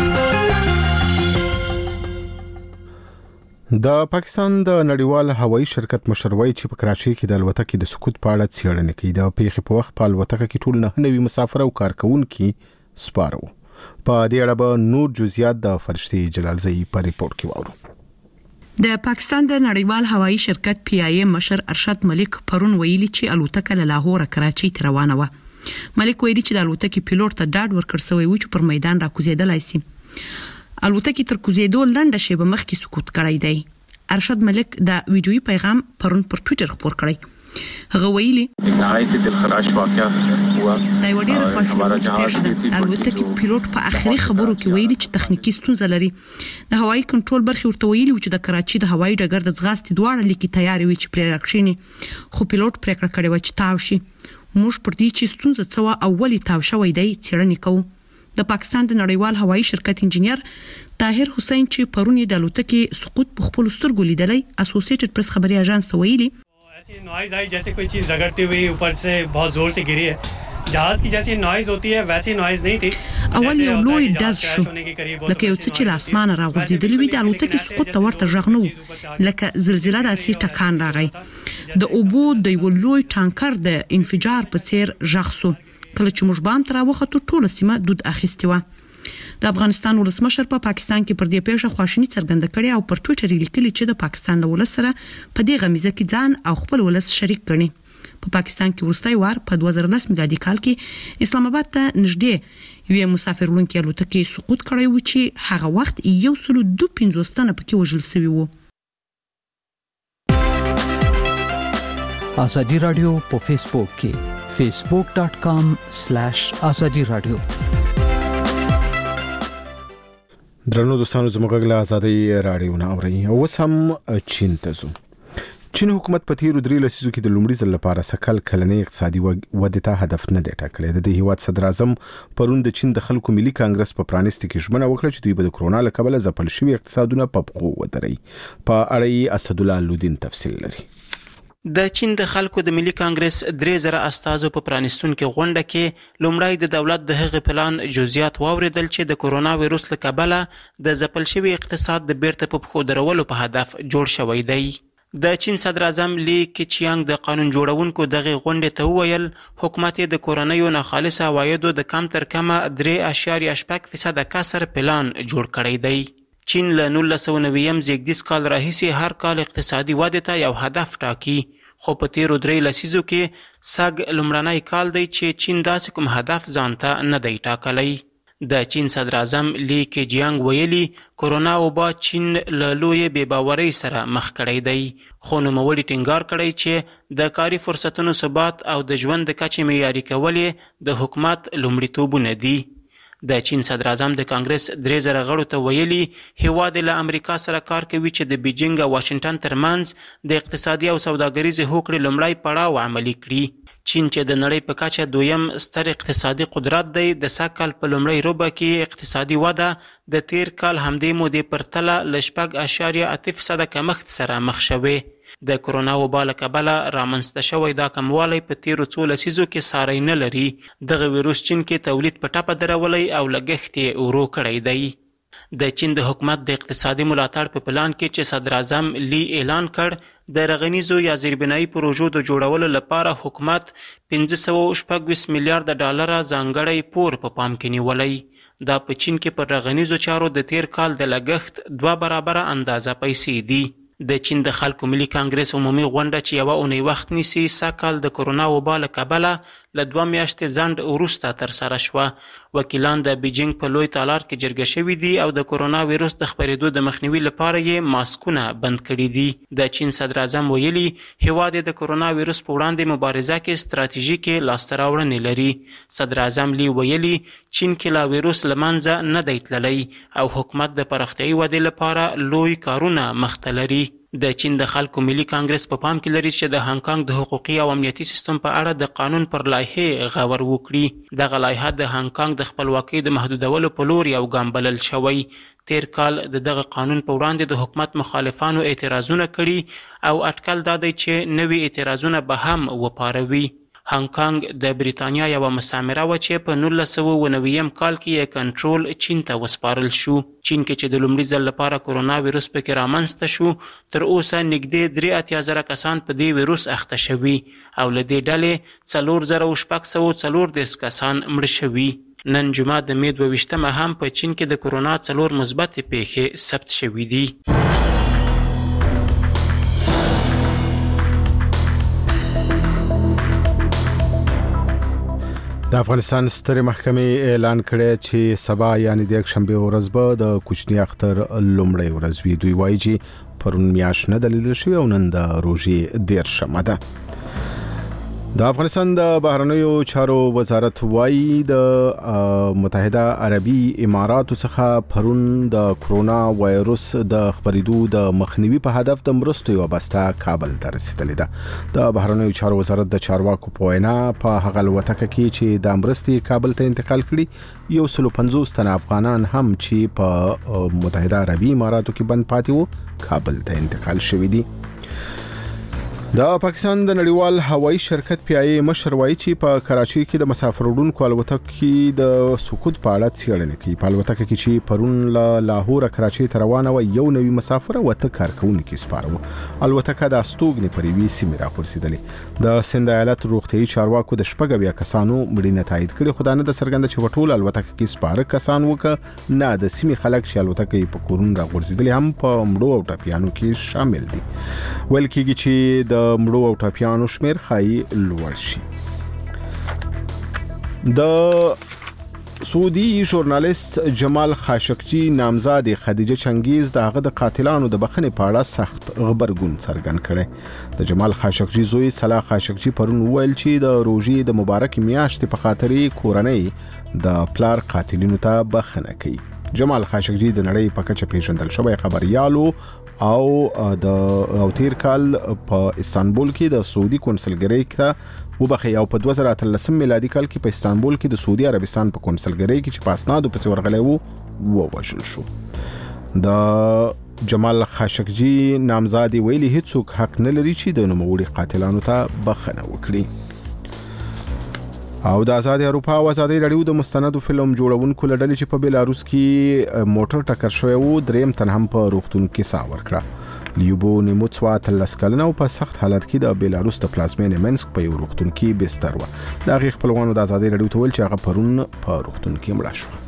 د پاکستان د نړیوال هوایي شرکت مشر وایي چې په کراچۍ کې د الوتکې د سقوط په اړه څېړنه کوي. د پیښې په وخت په الوتکه کې ټول 9 مسافر او کارکونکي سپاره وو. په دې اړه به نور جزئیات د فرشتي جلالزئی په ریپورت کې واورو. د پاکستان د نړیوال هوایي شرکت PIA مشر ارشد ملک پرون ویلي چې الوتکه له لاهور کراچۍ ته روانه و. ملک ویلي چې د الوتکې پیلوټ ته ډاډ ورکړ شوی و چې پر میدان را کوزیدلای شي. الوتکې تر کوزیدو لنډه شیبه مخکې سقوط کړی دی. ارشد ملک د ویډیویي پیغام پرون پر ټوئیټر خپور کړی. هغه ویلي نهایت دلخراش واقعه هوا دا یو ډیر خوشاله الوتکې پیلوټ په اخري خبرو کې ویلي چې تخنیکی ستونزه لري. د هوایي کنټرول برخې ورته ویلي چې د کراچۍ د هوایي ډګر د ځغاستې دواړه لیکي تیاری وي چې پرې راکښینی، خو پیلوټ پریکړه کړې و چې تاو شي. موږ پر دې چې ستونزه څه و اولی تاو شوی دی څېړنې کوو. د پاکستان د نړیوال هوایي شرکت انجینیر طاهر حسین چې پرون د الوتکې سقوط په خپل سترګو لیدلی اسوسییټډ پریس خبري اژانس ته ویلي noise आई जैसे कोई चीज रगड़ती हुई ऊपर से बहुत जोर से गिरी है. जहाज की जैसी नॉइज होती है वैसी नॉइज नहीं थी. اول یو لوی داز شو لکه یو څه چې لاسمانه راغورځېدلی وي. د الوتکې سقوط ته ورته غږ نه و لکه زلزلہ داسې ټکان راغی. د اوبو د یو لوی ټانکر د انفجار په څیر غږ سو. کله چې موږ بام تر وخته ټول سیمه دود اخیستي و. د افغانستان ولسمشر په پاکستان کې پر دې پیښه خواشینی څرګنده کړې او پر ټوئیټر لیکلي چې د پاکستان ولس سره په دې غمیزه کې ځان او خپل ولس شریک ګڼي. په پاکستان کې ورستای وار په 2010 میلادي کال کې اسلام آباد ته نږدې یو مسافر وړونکي الوتکې سقوط کړی و چې هغه وخت 152 تنه پکې وژل شوي وو. ازادي رادیو په فیسبوک کې facebook.com/azadi-radio. درنو دوستانو زموږ غږ له ازادي راډیو نه اورئ. اوس هم چین ته ځو. چین حکومت په تیرو 3 لسیزو کې د لومړي ځل لپاره سکل کلنۍ اقتصادي ودې ته هدف نه دی ټاکلی. د دې هیواد صدر اعظم پرون د چین د خلکو ملي کانګرس په پرانیستي کې ژمنه وکړه چې دوی به د کرونا له کبله ځپل شوي اقتصادونه په پښو ودري. په اړه یې اسدالله الودین تفصیل لري. د چین د خلکو د ملي کانګرس 3000 استازو په پرانیستونکو غونډه کې لومړی د دولت د هغه پلان جزئیات واوریدل چې د کرونا وایروس له کبله د ځپل شوي اقتصاد د بیرته په پښو درولو په هدف جوړ شوی دی. د چین صدر اعظم لی کیچیانګ د قانون جوړونکو دغه غونډې ته وویل حکومت د کورونیو ناخالص عوایدو د کم تر کمه 3.8% کسر پلان جوړ کړی دی. چین له 1990 زیږدیز کال راهیسې هر کال اقتصادي ودې ته یو هدف ټاکي، خو په تیرو 3 لسیزو کې سږ لومړنی کال دی چې چین داسې کوم هدف ځان ته نه دی ټاکلی. د چین صدر اعظم لی کیچیانګ ویلي کرونا وبا چین له لویې بېباورۍ سره مخ کړی دی، خو نوموړي ټینګار کړی چې د کاري فرصتونو ثبات او د ژوند د کچې معیاري کول د حکومت لومړیتوبونه دي. د چین صدر اعظم د کانګرس 3000 غړو ته ویلي هیواد له امریکا سره کار کوي چې د بیجینګ او واشنگټن ترمنځ د اقتصادي او سوداګریزې هوکړې لومړی پړاو عملي کړي. چین چې د نړۍ په کچه دویم ستر اقتصادي قدرت دی د سږ کال په لومړۍ ربع کې اقتصادي وده د تیر کال همدې مودې پرتله له 6.8% کمښت سره مخ شوې. د کرونا وبا له کبله رامنځته شوی دا کموالی په تیرو 2 لسیزو کې ساری نه لري. دغه ویروس چین کې تولید په ټپه درولی او لګښت یې ورو کړی دی. د چین د حکومت د اقتصادي ملاتړ په پلان کې چې صدر اعظم لی اعلان کړ د رغنیزو یا زیربنایي پروژو د جوړولو لپاره حکومت 526 میلیارډ ډالر ځانګړی پور په پام کې نیولی. دا په چین کې پر رغنیزو چارو د تیر کال د لګښت 2 برابره اندازه پیسې دي. د چین د خلکو ملي کانګرس عمومي غونډه چې یوه اونۍ وخت نیسي سږ کال د کرونا وبا له کبله له 2 میاشتې ځنډ وروسته ترسره شوه. وکیلان د بیجینګ په لوی تالار کې جرګه شوي دي او د کورونا ویروس د خپرېدو د مخنیوي لپاره یې ماسکونه بند کړي دي. د چین صدر اعظم ویلي هیواد د کورونا ویروس په وړاندې مبارزه کې ستراتیژیکې لاسته راوړنې لري. صدر اعظم لی ویلي چین کې لا ویروس له منځه نه دی تللی او حکومت د پراختیایي ودې لپاره لوی کارونه مخته لري. د چین د خلکو ملي کانګرس په پام کې لري چې د هانګ کانګ د حقوقي او امنیتي سیستم په اړه د قانون پر لایحې غور وکړي. دغه لایحه د هانګ کانګ د خپلواکۍ د محدودولو په لور یو ګام بلل شوی. تیر کال د دغه قانون په وړاندې د حکومت مخالفانو اعتراضونه کړي او اټکل دا دی چې نوي اعتراضونه به هم وپاروي. هانګ کانګ د بریتانیا یوه مستعمره وه چې په 1990 کال کې یې کنټرول چین ته وسپارل شو. چین کې چې د لومړي ځل لپاره کورونا ویروس پکې رامنځته شو تر اوسه نږدې 83,000 کسان په دې ویروس اخته شوي او له دې ډلې 4,640 کسان مړه شوي. نن جمعه د مې 22 هم په چین کې د کورونا 4 مثبت پیښې ثبت شوي دي. د افغانستان سترې محکمې اعلان کړی چې سبا یعنی د یکشنبه ورځ به د کوچني اختر لومړۍ ورځ وي. دوی وایي چې پرون میاشت نه دلیدل شوې او نن د روژې 13مه ده. د افغانستان د بهرنیو چارو وزارت وایي د متحده عربي اماراتو څخه پرون د کورونا وایروس د خپرېدو د مخنیوي په هدف د مرستو یوه بسته کابل ته رسیدلې ده. د بهرنیو چارو وزارت د چارواکو په وینا په هغه الوتکه کې چې د مرستې کابل ته انتقال کړي 150 تنه افغانان هم چې په متحده عربي اماراتو کې بند پاتې وو کابل ته انتقال شوي دي. د پاکستان د نړیوال هوایي شرکت پیای مشر وایي چې په کراچۍ کې د مسافر وړونکو الوتکې د سقوط په اړه څېړنه کوي. په الوتکه کې چې پرون له لاهور کراچۍ ته روانه و یو نوي مسافر او ته کارکونکي سپارو. الوتکه د استوګنې پر یوې سیمې راغورځېدلې. د سند ایالت روغتیايي چارواکو د 8 کسانو مړینه تایید کړې خو دا نه د څرګنده چې ټول الوتکه کې سپاره کسان وکړه نه د سیمې خلک چې الوتکه په کورون راغورځېدلې هم په مړو او ټپیانو کې شامل دي. ویل کېږي چې د مړو او ټپیانو شمیر خایي لوړ شي. د سعودي ژورنالیست جمال خاشقجي نامزد خدیجه چنګیز د هغه د قاتلانو د بخښنې په اړه سخت غبرګون څرګند کړی. د جمال خاشقجي زوی صلاح خاشقجي پرون ویل چې د روژې د مبارک میاشتې په خاطر کورنۍ د پلار قاتلینو ته بخښنه کوي. جمال خاشقجي د نړۍ په کچه پیژندل شوی خبريالو او تیر کال په استانبول کې د سعودي کنسلګرۍ ته وبخي او په 2013 میلادي کال کې په استانبول کې د سعودي عربستان په کنسلګرۍ کې چې په اسنادو پسې ورغلی وو ووژل شو. د جمال خاشقجي نامزادي ویلي هیڅوک حق نه لري چې د نوموړي قاتلانو ته بخښنه وکړي. او د آزاد اروپا او آزادۍ رادیو د مستندو فلم جوړونکو لړلې چې په بیلاروس کې موټر ټکر شوی وو دریم تن هم په روغتون کې ساه ورکړه. لیوبو نیموڅوا 13 کلنه او په سخت حالت کې د بیلاروس د پلازمینې منسک په یو روغتون کې بستر و. د هغې خپلوانو د آزادۍ رادیو ته ویل چې هغه پرون په روغتون کې مړه شوه.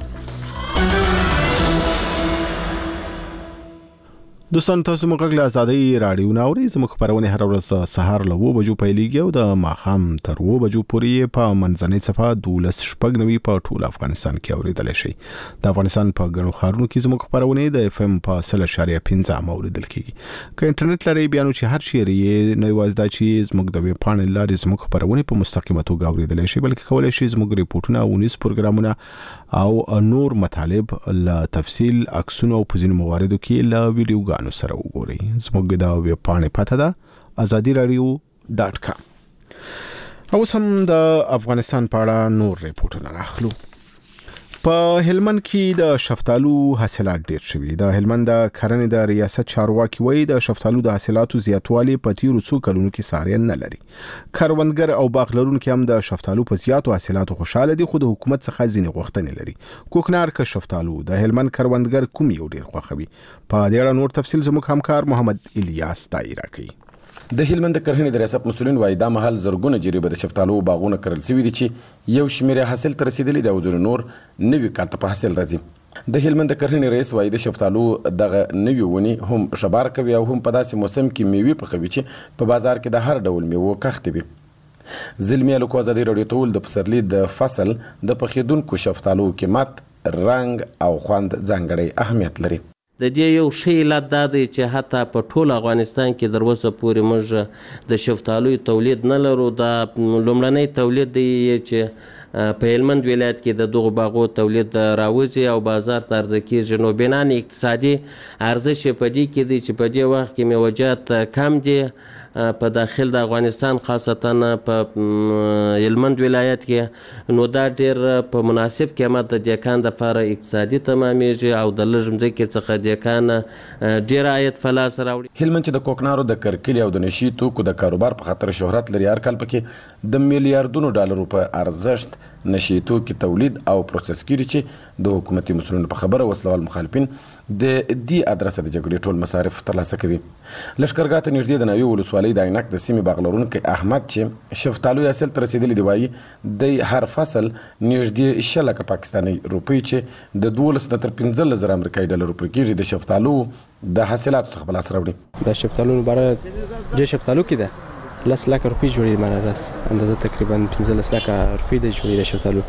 دوستان تاسو موږ له آزادۍ رادیو ناوري زموږ خبرونه هر ورځ سهار له 9 بجو پیلېږي او د ماښام تر 9 بجو پورې په منځنۍ صفه 12:09 په ټول افغانستان کې اوریدل شي. د افغانستان په ګڼو ښارونو کې زموږ خبرونه د اف ام په 0.15 اوریدل کیږي. که انټرنیټ لري بیا نو چې هر شی نه یوازې دا چې زموږ د ویب پاڼې لارې زموږ خبرونه په مستقیمه توګه اوریدل شي بلکې کولای شي زموږ ریپورتونه او نیوز پروګرامونه او نور مطالب له تفصیل عکسونو او په ځینو مواردو کې له ویډیوګانو سره وګورئ. زموږ د ویب پاڼې پته ده azadiradio.com. اوس هم د افغانستان په اړه نور ریپورتونه راخلو. په هلمند کې د شفتالو حاصلات ډیر شوي. د هلمند د کرنې د ریاست چارواکي وایي د شفتالو د حاصلاتو زیاتوالی په تیرو څو کلونو کې ساری نه لري. کروندګر او باغ لرونکي هم د شفتالو په زیاتو حاصلاتو خوشاله دي خو د حکومت څخه ځینې غوښتنې لري. کوکنار که شفتالو د هلمند کروندګر کوم یو ډیر خوښوي؟ په دې اړه نور تفصیل زموږ همکار محمد الیاس دایره کوي. د هلمند کرهنې د ریاست مسولین وایي دا مهال زرګونه جریبه د شفتالو باغونه کرل شوي دي چې یو شمېر حاصل ته رسیدلی دی او ځینې نور نوي کال ته په حاصل راځي. د هلمند کرهنې رئیس وایي د شفتالو دغه نوي ونې هم شبار کوي او هم په داسې موسم کې میوې پخوي چې په بازار کې د هر ډول میوو کښت وي. زلمی الکو ازادي رادیو ته ول د پسرلي د فصل د پخېدونکو شفتالو قیمت رنګ او خوند ځانګړی اهمیت لري. د دې یو ښه علت دا دی چې حتی په ټول افغانستان کې در اوسه پورې موږ د شفتالو تولید نه لرو. دا لومړنی تولید دی چې په هلمند ولایت کې د دغو باغو تولید راوځي او بازار ته عرضه کېږي. نو بنان اقتصادي ارزش یې په دې کې دی چې په دې وخت کې میوجات کم دي په داخل د افغانستان خاصتا په هلمند ولایت کې. نو دا ډېر په مناسب قیمت د دیکان دپاره اقتصادي تمامیږي او د لږ مځکې څخه دیکان ډېر عاید په لاس راوړي. هلمند چې د کوکنارو د کرکلي او د نشي توکو د کاروبار په خاطر شهرت لري، هر کال پکې د میلیاردونو ډالرو په ارزښت نشي توکي تولید او پروسس کیږي چې د حکومتي مسؤلینو په خبره وسلوال مخالفین د دې ادرسه د جګړې ټول مصارف ترلاسه کوي. لښکرګاه ته نږدې د ناوې ولسوالۍ د عینک د سیمې باغ لرونکی احمد چې شفتالو یې حاصل ته رسېدلي دی وایي د هر فصل نږدې 6 لکه پاکستاني روپۍ چې د 12 نه تر 15 زره امریکایي ډالرو پورې کېږي د شفتالو د حاصلاتو څخه په لاس راوړي. د شفتالو لپاره د شفتالو کې ده 10 لک روپۍ جوړي مانه راس اندازه تقریبا 15 لک روپۍ د جوړي د شفتالو.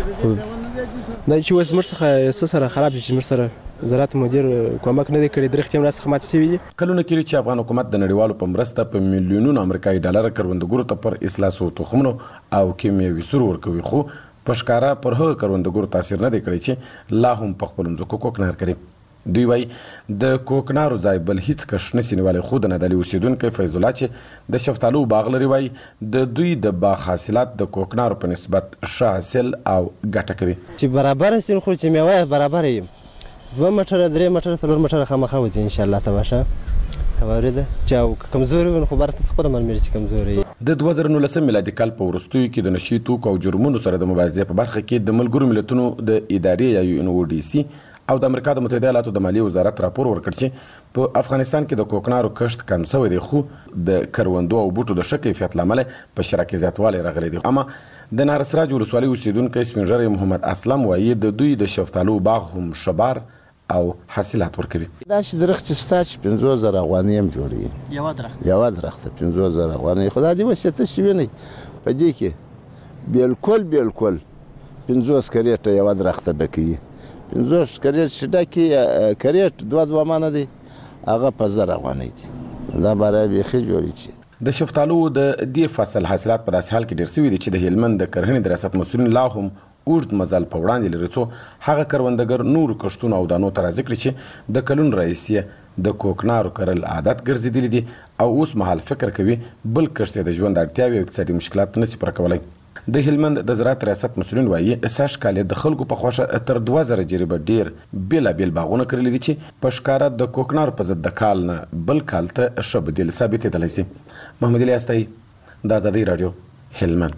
دا چې وس مر څخه سره خراب شي، مر سره زراعت مدیر کومک نه دی کړی، درختې هم راس خمات شوی دي. کلونه کېږي چې افغان حکومت د نړیوالو په مرسته په میلیونونو امریکایي ډالر کروندګرو ته پر اصلاح شوو تخمونو او کیمیاوي سرو ورکوي، خو په ښکاره پر هغه کروندګرو تاثیر نه دی کړی چې لا هم په خپلو مځکو کوکنار کوي. دوی وایي د کوکنارو ځای بل هیڅ کش نسي نیولی، خو د نادعلي اوسېدونکی فیض الله چې د شفتالو باغ لري وایي د دوی د باغ حاصلات د کوکنارو په نسبت ښه حاصل او ګټه کوي. چې برابر سي خو چې میوه یې برابر یم 2 مټره 3 مټره 4 مټره خامخا وځي ان شاء الله تباشه اورېده چې او کمزوري ون خو برته خپل معلومات چې کمزوري. د 2019 میلادي کال په وروستیو کې د نشي توکو او جرمونو سره د مبارزې په برخه کې د ملګرو ملتونو د ادارې یا UNODC او د امریکا د متحده ایالاتو د مالیې وزارت راپور ورکړ چې په افغانستان کې د کوکنارو کښت کم شوی دی، خو د کروندو او بوټو د ښه کیفیت له امله په شرکت کې زیاتوالی راغلی دی. اما د نارسراج ولسوالۍ اوسېدونکی سپین ږیری محمد اسلم وایي د دوی د شفتالو باغ هم شبار او حاصلات ورکوي. دا چې درخت چې ستا چې 15,000 افغانۍ هم جوړوي، یوه درخته 15,000 افغانۍ، خو دا دې وسیته شوي نه په دې کې بالکل 50 کریټه یوه درخته به کوي. 50 کریټ چې ډکي کریټ 2 مانه دی هغه په 1000 افغانۍ دي. دا باره بیخي جوړي چې د شفتالو د دې فصل حاصلات په داسې حال کې ډېر سوي دي چې د هلمند د کرهنې د ریاست مسؤلین لا هم اوږد مزل په وړاندې لري څو هغه کروندګر نورو کښتونو او دانو ته راضي کړي چې د کلونو راهیسې د کوکنارو کرل عادت ګرځېدلي دي او اوس مهال فکر کوي بل کښت یې د ژوند اړتیاوې او اقتصادي مشکلات نشي پوره کولی. د هلمند د زراعت ریاست مسؤلین وایي سږ کال د خلکو په خوښه تر 2000 جریبه ډیر بیلابیل باغونه کرلي دي چې په ښکاره د کوکنارو په ضد د کال نه بل کال ته ښه بدیل ثابتېدلی سي. محمد علي استایي، د ازادۍ راډیو، هلمند.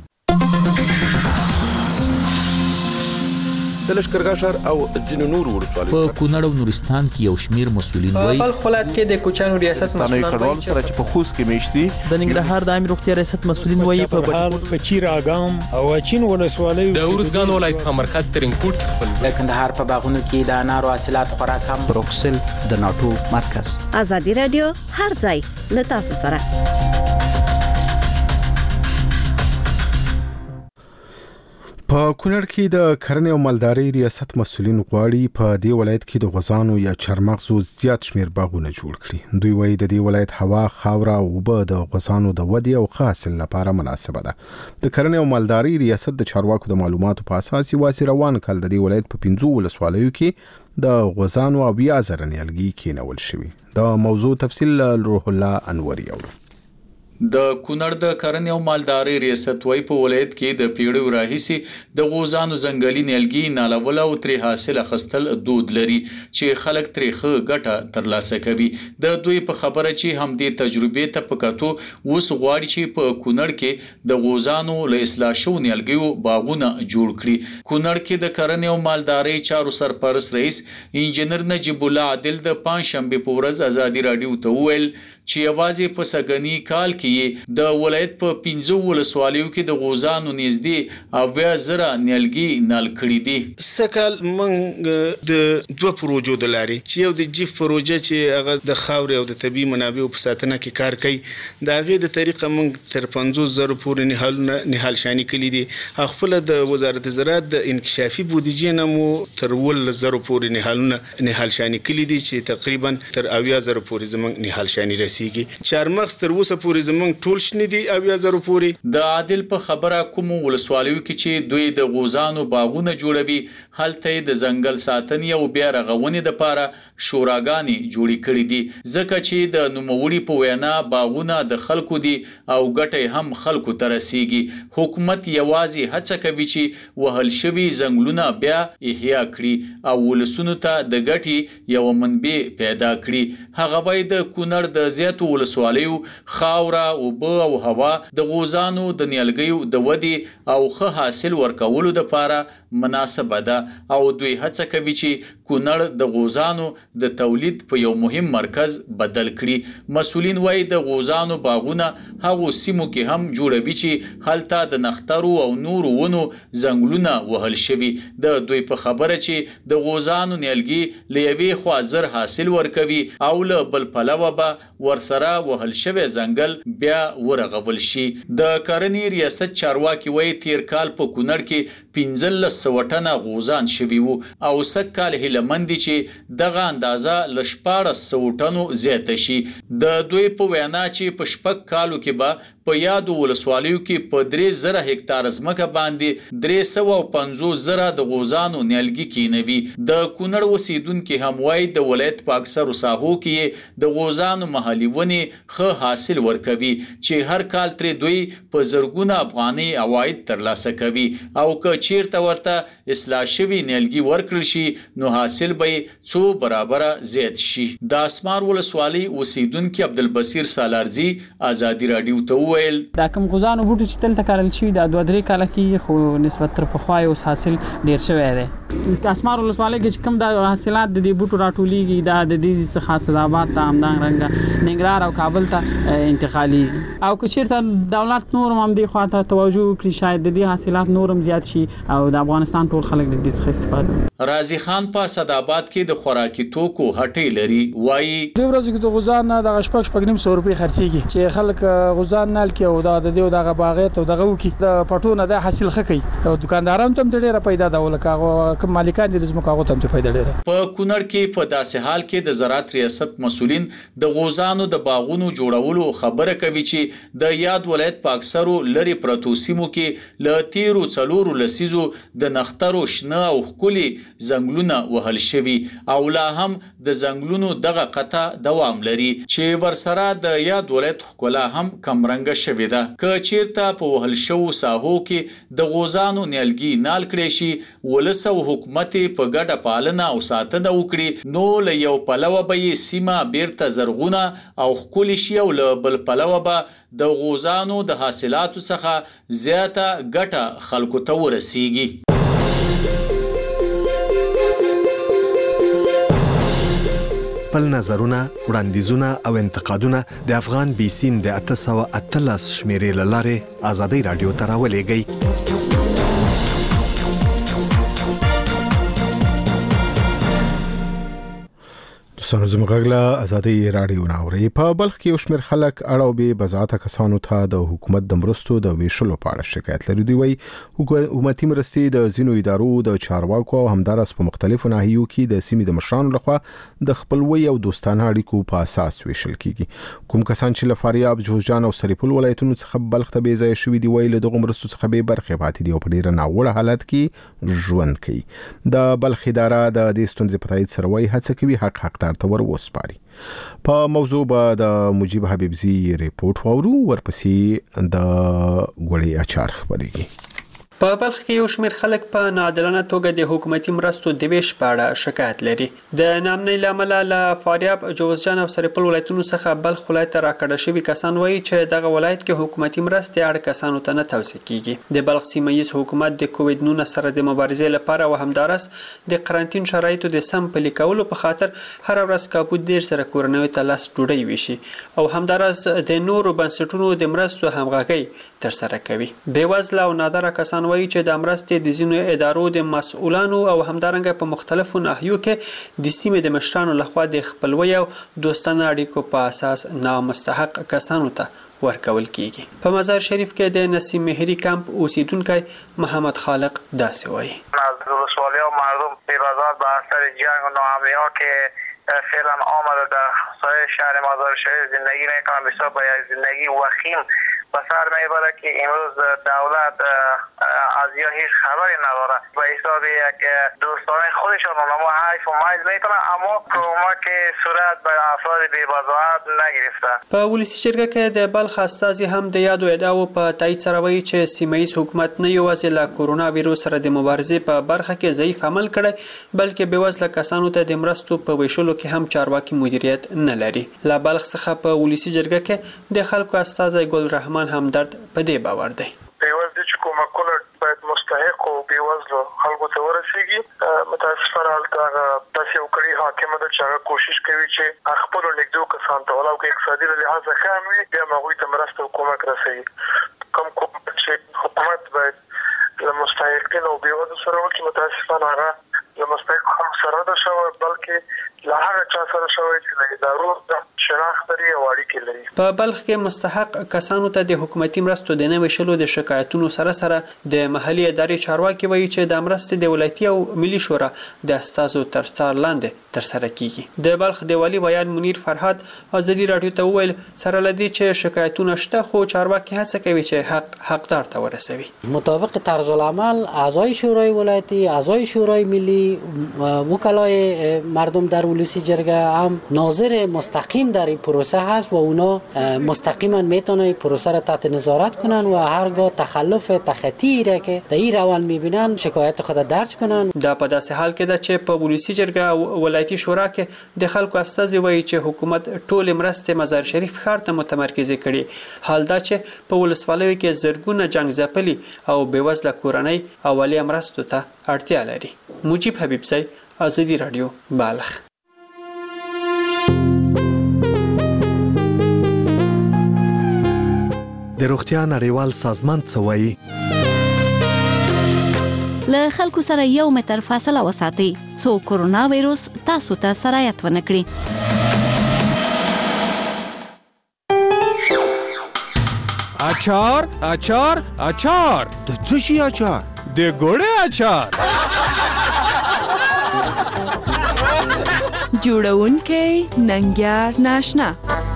د لښکرګاه ښار او ځینو نورو ولسوالیو په کونړ او نورستان کې یو شمیر مسؤلین وایي په ولایت کې د کوچانو ریاست مسؤلین وایي چې په خوست کې میشتي د ننګرهار د عامه روغتیا ریاست مسؤلین وایي په بهار په چیر اګام او اچین ولسوالۍ د ورزګان ولایت په مرکز ترینکوټ کې خپل د کندهار په باغونو کې د انارو حاصلات خورا کم. بروکسل د ناتو مرکز. ازادي رادیو هر ځای له تاسو سره. په کونړ کې د کرنې او مالدارۍ ریاست مسؤلین غواړي په دې ولایت کې د غوزانو یا چارمغزو زیات شمیر باغونه جوړ کړي. دوی وایي د دې ولایت هوا، خاوره او اوبه د غوزانو د ودې او ښه حاصل لپاره مناسبه ده. د کرنې او مالدارۍ ریاست د چارواکو د معلوماتو په اساس یوازې روان کال د دې ولایت په 15 ولسوالیو کې د غوزانو او 20,000 نیالګي کېنول شوي. د موضوع تفصیل روح الله انوري اورو. د کونړ د کرنې او مالدارۍ ریاست وای په ولایت کې د پیړیو راهیسې د غوزانو ځنګلي نیالګي نالول او ترې حاصل اخیستل دود لري چې خلک ترې ښه ګټه ترلاسه کوي. د دوی په خبره چې همدې تجربې ته په کتو اوس غواړي چې په کونړ کې د غوزانو له اصلاح شوو نیالګیو باغونه جوړ کړي. کونړ کې د کرنې او مالدارۍ چارو سرپرست رئیس انجنیر نجیب الله عادل د پنځشنبه په ورځ ازادي راډیو ته وویل چې یوازې په سګنی کال کې کې د ولایت په 15 ولسوالیو کې د غوزانو نږدې 90,000 نیالګي نال کړي دي. سکهال موږ د دوه پروژو د لاري چې یو د جیف پروژه چې هغه د خاورې او د طبي منابعو په ساتنه کې کار کوي دا غي د طریقه موږ تر 50,000 پورې نهال شانی کړي دي. خپل د وزارت زراعت د انکشافي بودیجې نمو تر 10,000 پورې نهال شانی کړي دي چې تقریبا تر 80,000 پورې زمونږ نهال شانی رسیږي. چارمغز تر اوسه پورې زمونږ ټول شنه دي 80,000 پورې. د عادل په خبره کوم ولسوالیو کې چې دوی د غوزانو باغونه جوړوي هلته د ځنګل ساتنې او بیا رغونې لپاره شوراګانې جوړې کړې دي ځکه چې د نوموړي په وینا باغونه د خلکو دي او ګټه هم خلکو ته رسیږي. حکومت یوازې هڅه کوي چې وهل شوي ځنګلونه بیا احیا کړي او ولسونو ته د ګټې یو منبع پیدا کړي. هغه باید د کونړ د زیاتو ولسوالیو خاوره اوبه او هوا د غوزانو د نیالګیو د ودی او ښه حاصل ورکولو لپاره مناسبه ده او دوی هڅه کوي چې کونړ د غوزانو د تولید په یو مهم مرکز بدل کړي. مسؤلین وایي د غوزانو باغونه هغه سیمو کې هم جوړوي چې هلته د نخترو او نورو ونو ځنګلونه وهل شوي. د دوی په خبره چې د غوزانو نیالګي لېوي خو زر حاصل ورکوي او له بل پلوه به ورسره وهل شوی ځنګل بیا ورغول شي. د کرنې ریاست چارواکي وایي تیر کال په کونړ کې 1500 ټنه غوزان شوي وو او سږ کال هیلمند دي چې دغه اندازه ل 1400 ټنو زیاته شي. د دوی په وینا چې په شپږ کالو کې به په یادو ولسوالیو کې په 3000 هکتار ځمکه باندې 350,000 د غوزانو نیالګي کینوي. د کونړ اوسیدونکو هم وایي د ولایت په اکثرو ساحو کې د غوزانو محلي ونې ښه حاصل ورکوي چې هر کال تر دوی په زرګونه افغاني عواید ترلاسه کوي او که چیرته ورته اصلاح شوی نیالګي ورکړل شي نو حاصل به څو برابر زیات شي. د اسمار ولسوالۍ اوسیدونکو عبدالبصیر سالارزي ازادي رادیو ته دا کوم غوزانو بوټي چې تل تکرل شي د 2-3 کال کې خو نسبت تر پخوا اوس حاصل ډیر شوی دی. اسمار ولسوالۍ کې کوم د حاصلات د دې بوټو راټولېږي دا د دې څخه حاصلات ته همدان رنګ ننګرهار او کابل ته انتقالي او که چیرته دولت نور هم دې خواته توجه وکړي شاید د دې حاصلات نورم زیات شي او د افغانستان ټول خلک د دې څخه استفاده. رازي خان په اسداباد کې د خوراکي توکو هټۍ لري وایي د ورځې کې د غوزان د 500 روپۍ خرڅيږي چې خلک غوزان نال کې او د دې او دغه باغیت او دغه وکي د پټونه د حاصل خکې او دکاندارانو ته ډیره پیدا ده ولکه کوم مالکان دي زموږ هغه ته پیدا ډیره. په کونړ کې په داسې حال کې د زراعت ریاست مسؤلین د غوزانو د باغونو جوړولو خبره کوي چې د یاد ولایت په اکثرو لری پرتو سیمو کې ل 13 لسیزو د نخترو شنه او خولي ځنګلونه وهل شوي او لا هم د ځنګلونو دغه قطع دوام لري چې ورسره د یاد ولایت خلا هم کمرنګ شوی ده. که چیرته په وهل شو ساحو کې د غوزانو نیالګي نال کړي شي ولس او حکومت په ګډه پالنه او ساتنه وکړي نو له یو پلوه به سیمه بیرته زرغونه او خولي شي او له بل پلوه به د غوزانو د حاصلاتو څخه زیاته ګټه خلکو ته ورسیږي. خپل نظرونه وړاندیزونه او انتقادونه د افغان بي سیم د 813 شمیرې لاره آزادۍ رادیو ته راولېږئ. دوستانو زموږ له ازادي رادیو ناوړي په بلخ کې یو شمېر خلک اړه او به بذاته کسانو ته د حکومت د مرستو د ویشلو په اړه شکایت لري. دوی وایي حکومتي مرستې د ځینو ادارو د چارواکو او همدارس په مختلفو ناحیو کې د سیمې د مشرانو لخوا د خپلوي او دوستانه اړیکو په اساس ویشل کیږي. کوم کسان چې له فاریاب، جوزجان او سرپل ولایتونو څخه بلخ ته بې ځای شوي دي وایي له دغو مرستو څخه به برخې پاتې دي او په ډیره ناوړه حالت کې ژوند کوي. د بلخ اداره د دې ستونزې په تایید سره وایي هڅه کوي حقدار ته ور وسپاري. په موضوع به د مجيب حبیبزي ریپورت واورو ورپسې د غوړي اچار خبرېږي. په بلخ کې یو شمېر خلک په ناعادلانه توګه د حکومتي مرستو د ویش په اړه شکایت لري. د ناامنۍ له امله له فاریاب، جوزجان او سرپل ولایتونو څخه بلخ ولایت ته راکړه شوي کسان وایي چې دغه ولایت کې حکومتي مرستې اړ کسانو ته نه توصیه کیږي. د بلخ سیمه ییز حکومت د کووډ-19 سره د مبارزې لپاره او همدارس د قرنطین شرایطو د سم پلي کولو په خاطر هر ورځ کابو 10 زره کورنیو ته لاس ډوډۍ ویشي او همدارس د نورو بنسټونو د مرستو همغږي ترسره کوي. بېوزله او نادره کسان وایي چې د مرستې د ځینو ادارو د مسؤلانو او همدارنګه په مختلفو ناحیو کې د سیمې د مشرانو لخوا د خپلوۍ او دوستانه اړیکو په اساس نامستحق کسانو ته ورکول کیږي. په مزار شریف کې د نسیم مهری کمپ اوسیدونکی محمد خالق داسې وایي: از ولسوالی و مردم بی‌وزار به اثر جنگ و ناامنی‌ها که فعلا آمده در سایه شهر مزار شریف زندگی میکنن، بسیار با یک زندگی وخیم به سر میبره که امروز دولت از یا هیچ خبری نداره. به حساب یک دوستانه خودشان اونما حیف و مایل میکنن، اما کمک صورت به افراد بی‌وزارت نگرفته. په ولسی جرګه کې د بلخ استازي هم د یادو ادعاو په تایید سره وایي چې سیمه ییز حکومت نه یوازې له کورونا ویروس سره د مبارزې په برخه کې ضعیف عمل کړی، بلکې بېوزله کسانو ته د مرستو په ویشلو کې هم چارواکي مدیریت نه لري. له بلخ څخه په ولسی جرګه کې د خلکو استازی ګل رحمان همدرد په دې باور دی. بېوزلي چې کومکونه باید مستحق او بېوزلو خلکو ته ورسیږي. متاسفانه هلته هغه داسې یو کړي حاکمه ده چې هغه کوشش کوي چې خپلو نږدې کسانو ته ولو که اقتصادي له لحاظه ښه هم وي بیا هم هغوی ته مرسته او کومک رسوي. کوم چې حکومت باید له مستحقینو او بېوزلو سره وکړي، متاسفانه هغه له مستحق خلکو سره نه ده شوی، بلکې له هغه چا سره شوی چې له ادارو شناخت لري او اړیکې لري. په بلخ کې مستحق کسانو ته د حکومتي مرستو د نه ویشلو د شکایتونو سره سره د محلي ادارې چارواکي وایي چې د مرستې د ولایتي او ملي شورا د استازو تر څار لاندې ترسره کیږي. د بلخ د والي ویان منیر فرهاد ازادي راډیو ته وویل سره لدی چې شکایتونه شته خو چارواکي هڅه کوي چې حقدار ته ورسوي. مطابق طرز العمل اعضای شورای ولایتی، اعضای شورای ملی، وکلای مردم در ولسی جرگه هم ناظر مستقیم در این پروسه هست و اونا مستقیما میتونن این پروسه را تحت نظارت کنن و هرگاه تخلف تخطی را که در این روال میبینن شکایت خود درج کنن. دا په داسې حال کې ده چې په ولسی جرګه ولایتي شورا کې د خلکو استازي وایي چې حکومت ټول مرستې مزار شریف ښار ته متمرکزه کړي، حال دا چې په ولسوالیو کې زرګونه جنگ ځپلي او بېوزله کورنۍ اولي مرستو ته اړتیا لري. مجيب حبیبزی، ازادي راډیو، بلخ. د روغتیا نړیوال سازمان څه وایي؟ له خلکو سره 1 متر فاصله وساتئ څو کورونا وایروس تاسو ته سرایت ونه کړي. اچار اچار اچار د څه شي اچار؟ د ګوړې اچار. جوړونکی ننګیار ناشنا.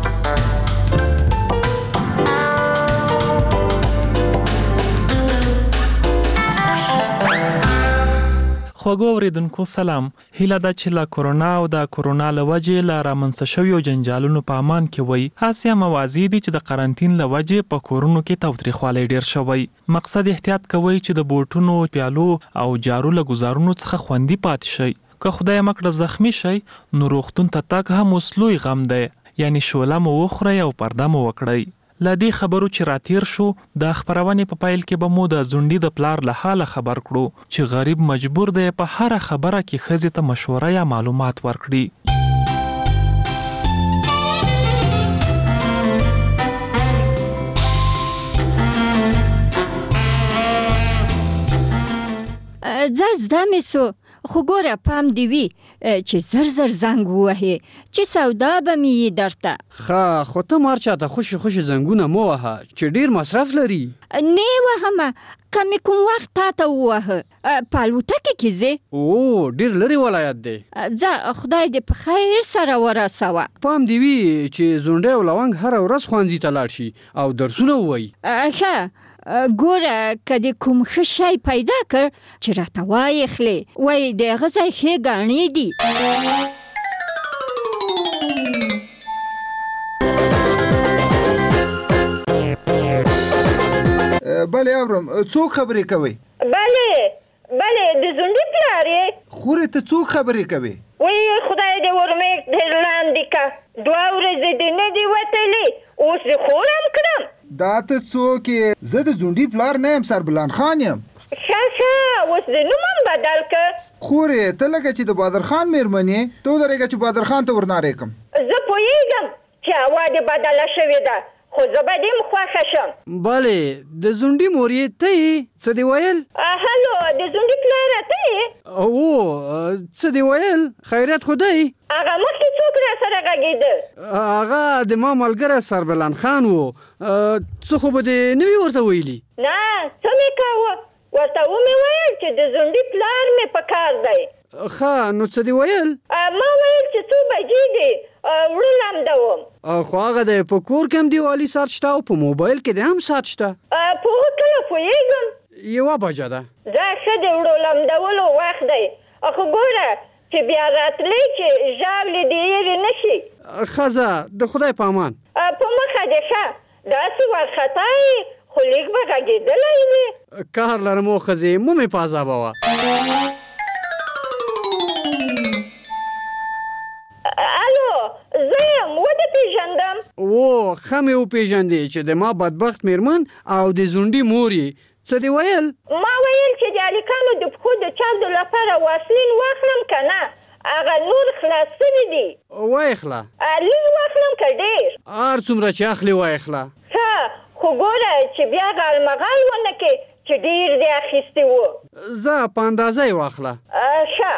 خوږو اوریدونکو سلام. هیله ده چې له کورونا او د کورونا له وجې له رامنځته شویو جنجالونو په امان کې وي. هسې هم اوازې دي چې د قرنطین له وجې په کورونو کې تاوتریخوالی ډېر شوی. مقصد احتیاط کوئ چې د بوټونو، پیالو او جارو له ګزارونو څخه خوندي پاتې شئ. که خدای مکړه زخمی شئ نو روغتون ته تګ هم اوس لوی غم دی، یعنی شوله مو وخورئ او پرده مو وکړئ. له دې خبرو چې راتیر شو د خبرونې په پیل کې به مو د ځونډي د پلار له حاله خبر کړو چې غریب مجبور دی په هر خبره کې ښځې ته مشوره یا معلومات ورکړي. زده مې سو خو ګوره پام دی وي چې زر زر زنګ ووهې چې سودا به مې یې درته. ښه خو ته مار چاته خوشي خوشي زنګونه مه وهه چې ډېر مصرف لري. نه وهمه که مې کوم وخت تا ته ووهه په الوتکې کې ځې؟ او ډېر لرې ولایت دی. ځه خدای دې په خیر سره ورسوه. پام دی وي چې زونډی او لونګ هره ورځ ښوونځي ته لاړ شي او درسونه ووایي. ښه ګوره که دې کوم ښه شی پیدا کړ چې راته وایې خلې وایي د هغه ځای ښې ګاڼې دي. بله اورم څوک خبرې کوي؟ بله د زونډي پلار یې. خورې ته څوک خبرې کوي؟ وی خدای دې ورمې ډېر لاندې کا 2 ورځې دې نه دي وتلې اوس دې خورم کړم. دا ته څوک یې؟ زه د زونډي پلار نه یم، سربلان خان یم. ښه اوس دې نوم هم بدل که. خورې ته لکه چې د بادر خان مېرمن یې، ته ودرېږه چې بادر خان ته ورنارې کړم. زه پوهېږم چې هوا دې بدله شوې ده، خو زه به دې خوښه شم. بله د زونډي مور یې ته یې؟ څه دې ویل؟ هلو د زونډي پلاره ته یې؟ څه دې ویل؟ خیریت خو دی؟ هغه مخکې څوک را سره غږېده؟ هغه د ما ملګری سربلان خان و. څه خو به دې نه وي ورته ویلي؟ نه څه مې کاوه، ورته ومې ویل چې د زونډي پلار مې په کار دی. ښه نو څه دې ویل؟ ما ویل چې 2 بجې دي وړه لمده وم. خو هغه دی په کور کې هم دیوالي ساعت شته او په موبایل کې دی هم ساعت شته. په هغه کله پوهېږم 1 بجه ده. دا ښه د وړو لمدولو وخت دی، خو ګوره چې بیا راتلی چې ژاولې دې هېرې نه شي. ښځه د خدای په امان. په مخه دې ښه، داسې وارخطا یې خو لیک به غږېدلی وي. کار لرم و ښځې مو مې په عذابوه. الو زه یم، ودې پېژندم. ښه مې وپېژندې چې د ما بدبخت مېرمن او د زونډي مور یې. څه دې ویل؟ ما ویل چې د هلکانو د پښو د چاودو لپاره واسلین واخلم که نه، هغه نور خلاص شوي دي. وایخله لږ واخلم که ډېر؟ هر څومره چې اخلي وایخله. ښه خو ګوره چې بیا غالمغال ونه کې چې ډېر دې اخیستي وو. زه په اندازه یې واخله. ښه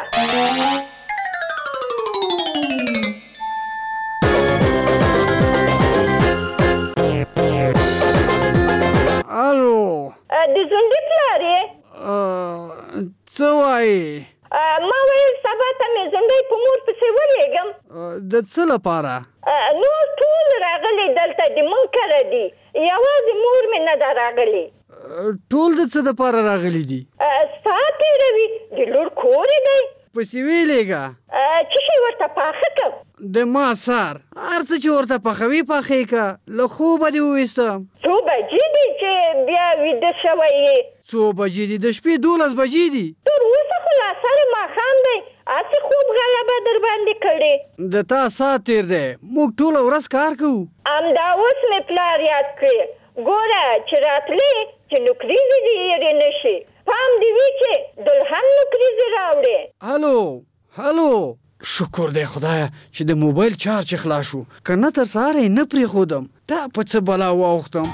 الو د زونډي پلار یې؟ څه وایې؟ ما ویل سبا ته مې زونډی په مور پسې ولېږم. د څه لپاره؟ نور ټول راغلي دلته د مونږ کره دي، یوازې مور مې نه ده راغلې. ټول د څه دپاره راغلي دي؟ ستا تېروي، د لور کور یې دی. پسې ویلېږه څه شی ورته پاخه کړم؟ د ما سر هر څه چې ورته پخوي پاخې که له خوبه دې وویستم. 2 بجې دي چې بیا ویده شوی یې؟ 2 بجې دي؟ د شپې 12 بجې دي. تر اوسه خو لا سره ماښام دی، هسې خوب غلبه در باندې کړې. د تا ساعت تېر دی، موږ ټوله ورځ کار کوو. همدا اوس مې پلار یاد کړې. ګوره چې راتلې چې نوکریزې دې هېرې نه شي، پام دې وي چې دلهن نوکریزې راوړې. هلو شکر دی خدایه چې د موبایل چارج خلاص شو، که نه تر سهاره یې نه پرېښودم. دا په څه بلا واوښتم.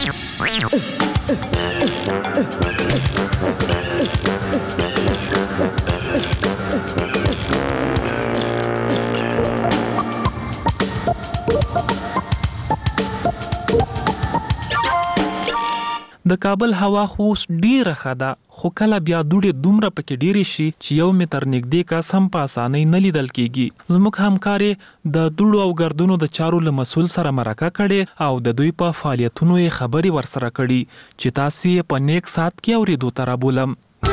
د کابل هوا خو ډیره ښه ده، خو کله بیا دوړې دومره پکې ډیرې شي چې 1 متر نږدې کس هم په اسانۍ نه لیدل کیږي. زموږ همکارې د دوړو او ګردونو د چارو له مسؤل سره مرکه کړې او د دوی په فعالیتونو یې خبرې ورسره کړي چې تاسو یې په نیک سات کې اورېدو ته رابولم.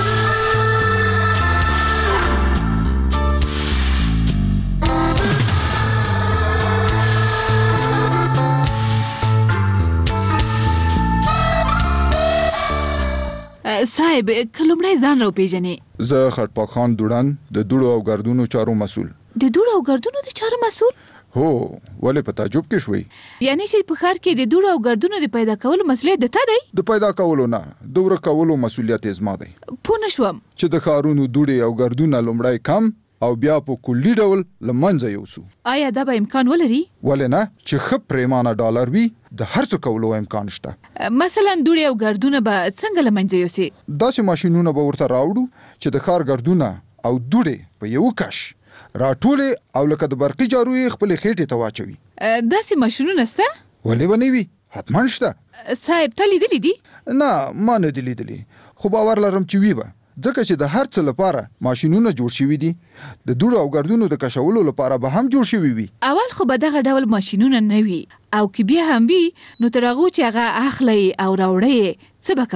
صاحب کلمړی ځان راو پیژنې؟ زه خټپاک خان دوړن د دوړو او ګردونو چارو مسؤل. د دوړو او ګردونو د چارو مسؤل؟ هو ولې په تعجب کې شوي؟ یعنی چې په ښار کې د دوړو او ګردونو د پیدا کولو مسؤلیت د تا دی؟ د پیدا کولو نه، د ورک کولو مسؤلیت یې زما دی. پوه نه شوم. چې د ښارونو دوړې او ګردونه لومړی کم او بیا په کلي ډول له منځه یوسو. آیا دا به امکان ولري؟ ولې نه، چې ښه پریمانه ډالر وي د هر څه کولو امکان شته. مثلا دوړې او ګردونه به څنګه له منځه یوسي؟ داسې ماشینونه به ورته راوړو چې د ښار ګردونه او دوړې په یو کش راټولې او لکه د برقي جارو یې خپلې خېټې ته واچوي. داسې ماشینونه شته؟ ولې به نه وي، حتما شته. صاحب ته لیدلي دي؟ نه ما نه دي لیدلي، خو باور لرم چې وي به، ځکه چې د هر څه لپاره ماشینونه جوړ شوي دي. د دوړو او ګردونو د کشولو لپاره به هم جوړ شوي وي. اول خو به دغه ډول ماشینونه نه وي، او که بیا هم وي نو تر هغو چې هغه اخلئ او راوړئ څه به کوئ؟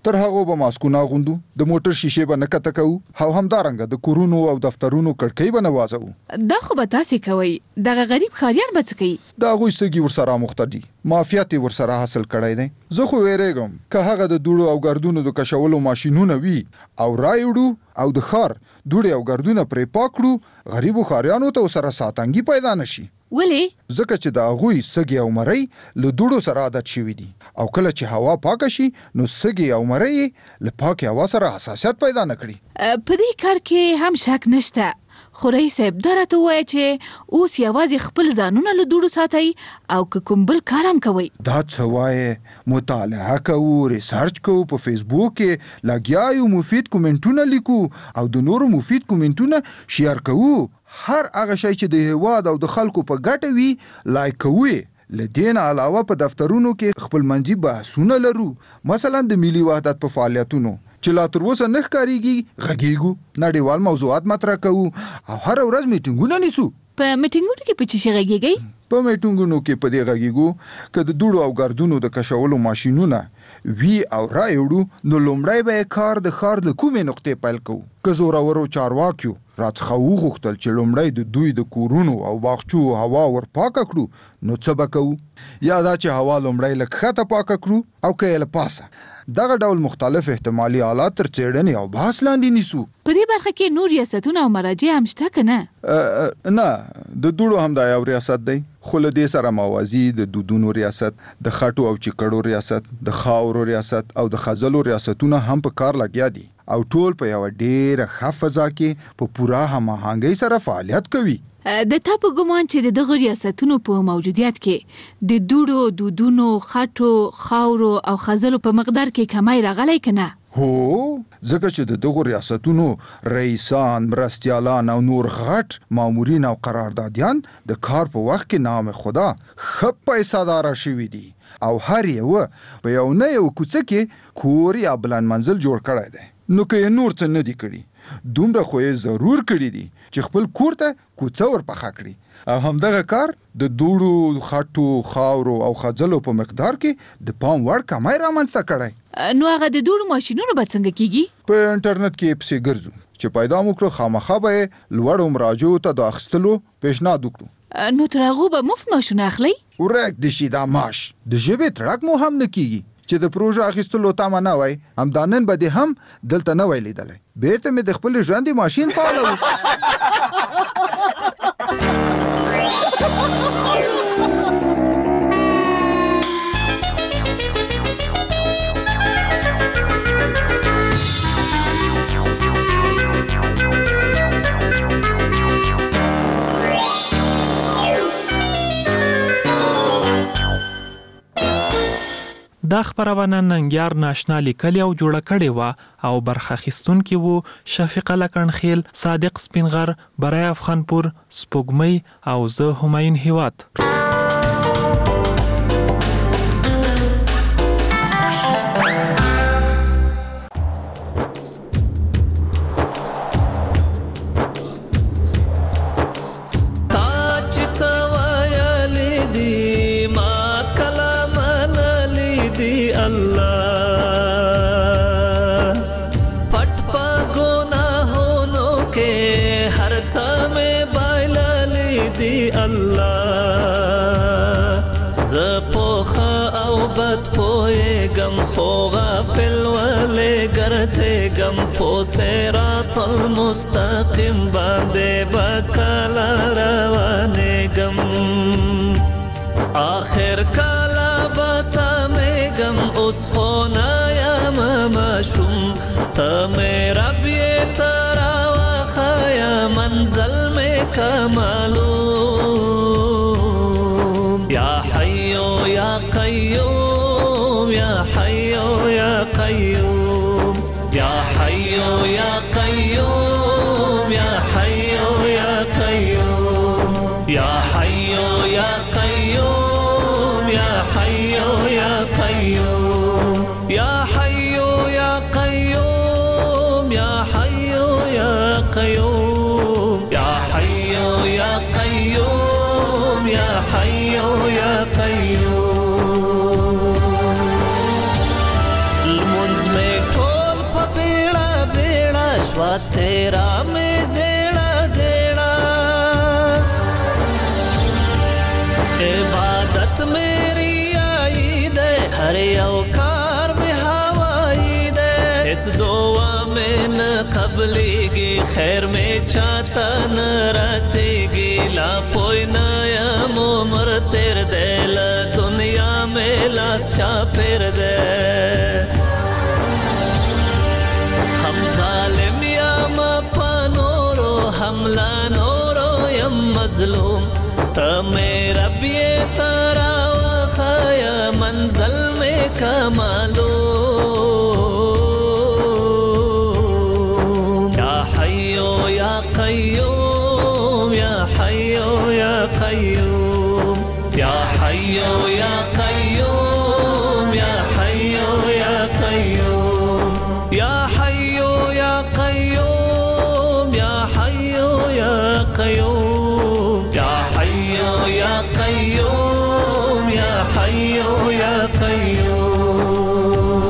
تر هغه به ماسکونه غوندو د موټر شیشې به نه کته کوو او همدارنګه د کورونو او دفترونو کړکۍ به نه وازو دا خو به تاسې کوئ دغه غریب ښاریان به څه کوي د هغوی سږي ورسره مخته دي معافیت یې ورسره حاصل کړی دی زه خو ویرېږم که هغه د دوړو او ګردونو د کشولو ماشینونه وي او رایوړو او د ښار دوړې او ګردونه پرې پاک کړو غریبو ښاریانو ته ورسره ساتنګي پیدا نشي ولې ځکه چې د هغوی سږي او مرۍ له دوړو سره عادت شوي دي او کله چې هوا پاکه شي نو سږي او مرۍ له پاکې هوا سره حساسیت پیدا نه کړي په دې کار کې هم شک نشته خو رئیس صاحب دا راته ووایه چې اوس یوازې خپل ځانونه له دوړو ساتئ او که کوم بل کار هم کوئ دا څه وایې مطالعه کوو ریسرچ کوو په فیسبوک کې لګیا یو مفید کومنټونه لیکو او د نورو مفید کومنټونه شیر کوو هر هغه شی چې د هیواد او د خلکو په ګټه وي لایک کوو لدین علاوه په دفترونو کې خپل منځي بحثونه لرو مثلا د ملي وحدت په فعالیتونو چې لا تر اوسه نه ښکارېږي غږیږو نړیوال موضوعات مطرح کوو او هر ورځ میټینګونه نیسو په میټینګونو کې په څه شي غږیږئ په میټینګونو کې په دې غږیږو که د دوړو او ګردونو د کشولو ماشینونه وی او رایوړو نو لومړی به کار د ښار له کومې نقطې پیل کوو که زورورو چارواکیو راڅخه وغوښتل چې لومړی د دوی د کورونو او باغچو هوا ور پاکه کړو نو څه به کوو یا دا چې هوا لومړی لږ ښکته پاکه کړو او که یې له پاسه دغه ډول مختلف احتمالي حالات تر څېړنې او بحث لاندې نیسو په دې برخه کې نور ریاستونه او مراجع هم شته که نه نه د دوړو هم دا یو ریاست دی خو له دې سره موازي د دودونو ریاست د خټو او چیکړو ریاست د خاورو ریاست او د خځلو ریاستونه هم په کار لګیا دي او ټول په یو ډېره ښه فضا کې په پوره هماهنګۍ سره فعالیت کوي د تا په ګمان چې د دغه ریاستونو په موجودیت کې د دوړو دودونو خټو خاورو او خځلو په مقدار کې کمی راغلی که نه هو ځکه چې د دغو ریاستونو رئیسان مرستیالان او نور غټ مامورین او قراردادیان د کار په وخت کې نام خدا ښه پیسه‌داره شوي دي او هر یوه په یو نه یو کوڅه کې کور یا بلند منزل جوړ کړی دی نو که یې نور څه نه دي کړي دومره خو یې ضرور کړي دي چې خپل کور ته کوڅه ورپخه کړي او همدغه کار د دوړو خټو خاورو او خځلو په مقدار کې د پام وړ کمی رامنځته کړی نو هغه د دوړو ماشینونو به څنګه کیږي په انټرنیټ کې پسې ګرځو چې پیدا مو کړو خامخا به یې لوړو مراجعو ته د اخیستلو پیشنهاد وکړو نو تر هغو به مفت ماشونه اخلئ ورک دې شي دا معاش د ژبې تړک مو هم نه کیږي چې د پروژه اخیستلو تمه نه وای همدا نن به دې هم دلته نه وای لیدلی بیرته مې د خپل ژوندي ماشین فعالوو دا خبرونه ننګیار ناشنا لیکلې او جوړه کړې وه او برخه اخیستونکي وو شفیقه لکڼخیل صادق سپینغر برای افغانپور سپوږمۍ او زه همایون هیواد په صراط المستقیم باندې بکلا روانېږم آخر کلا بسمېږم اوس خو نه یم ماشوم ته مې رب یې ته راوښیه منزل مې که معلوم یا حیو یا قیوم یا حیو یا قیوم یا حیو یا قیوم یا حیو یا قیوم یا حیو یا قیوم یا حیو یا قیوم یا حیو یا قیوم یا حیو یا قیوم یا حیو یا قیوم یا حیو یا قیوم المنز میں तेरा में जेड़ा जेड़ा इबादत मेरी आई दे हर औकार में हवाई दे इस दुआ में न कबलेगी खैर में चाहता न रसेगी ला पोई नया मोमर तेर दे ला दुनिया में लास चा फिर दे हम जालिम या मपनोरो हमला नोरो यम मजलूम तमे रबिए तारा खाया मंजिल में कमालो या हय्यो या कय्यूम या हय्यो या कय्यूम या हय्यो या कय्यूम या हय्यो या कय्यूम या हय्यो या कय्यूम या हय्यो या कय्यूम या हय्यो या कय्यूम या हय्यो या कय्यूम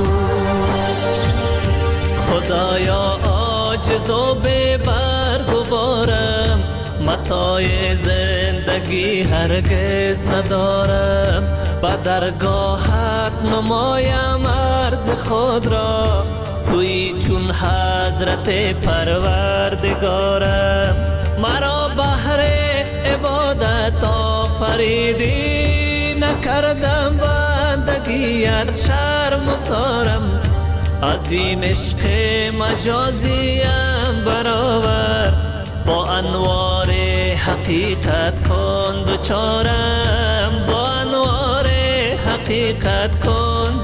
खुदाया आजिज़ो बेबार गुबारम मताए जिंदगी हरगिज ندارم با درگاهت نمایم عرض خود را توی چون حضرت پروردگارم مرا بهر عبادت آفریدی نکردم بندگیت شرم و سارم از این عشق مجازیم برآور با انوار حقیقت کن دوچارم با انوار حقیقت کن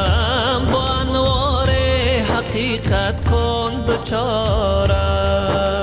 دوچارم با انوار حقیقت کن دوچارم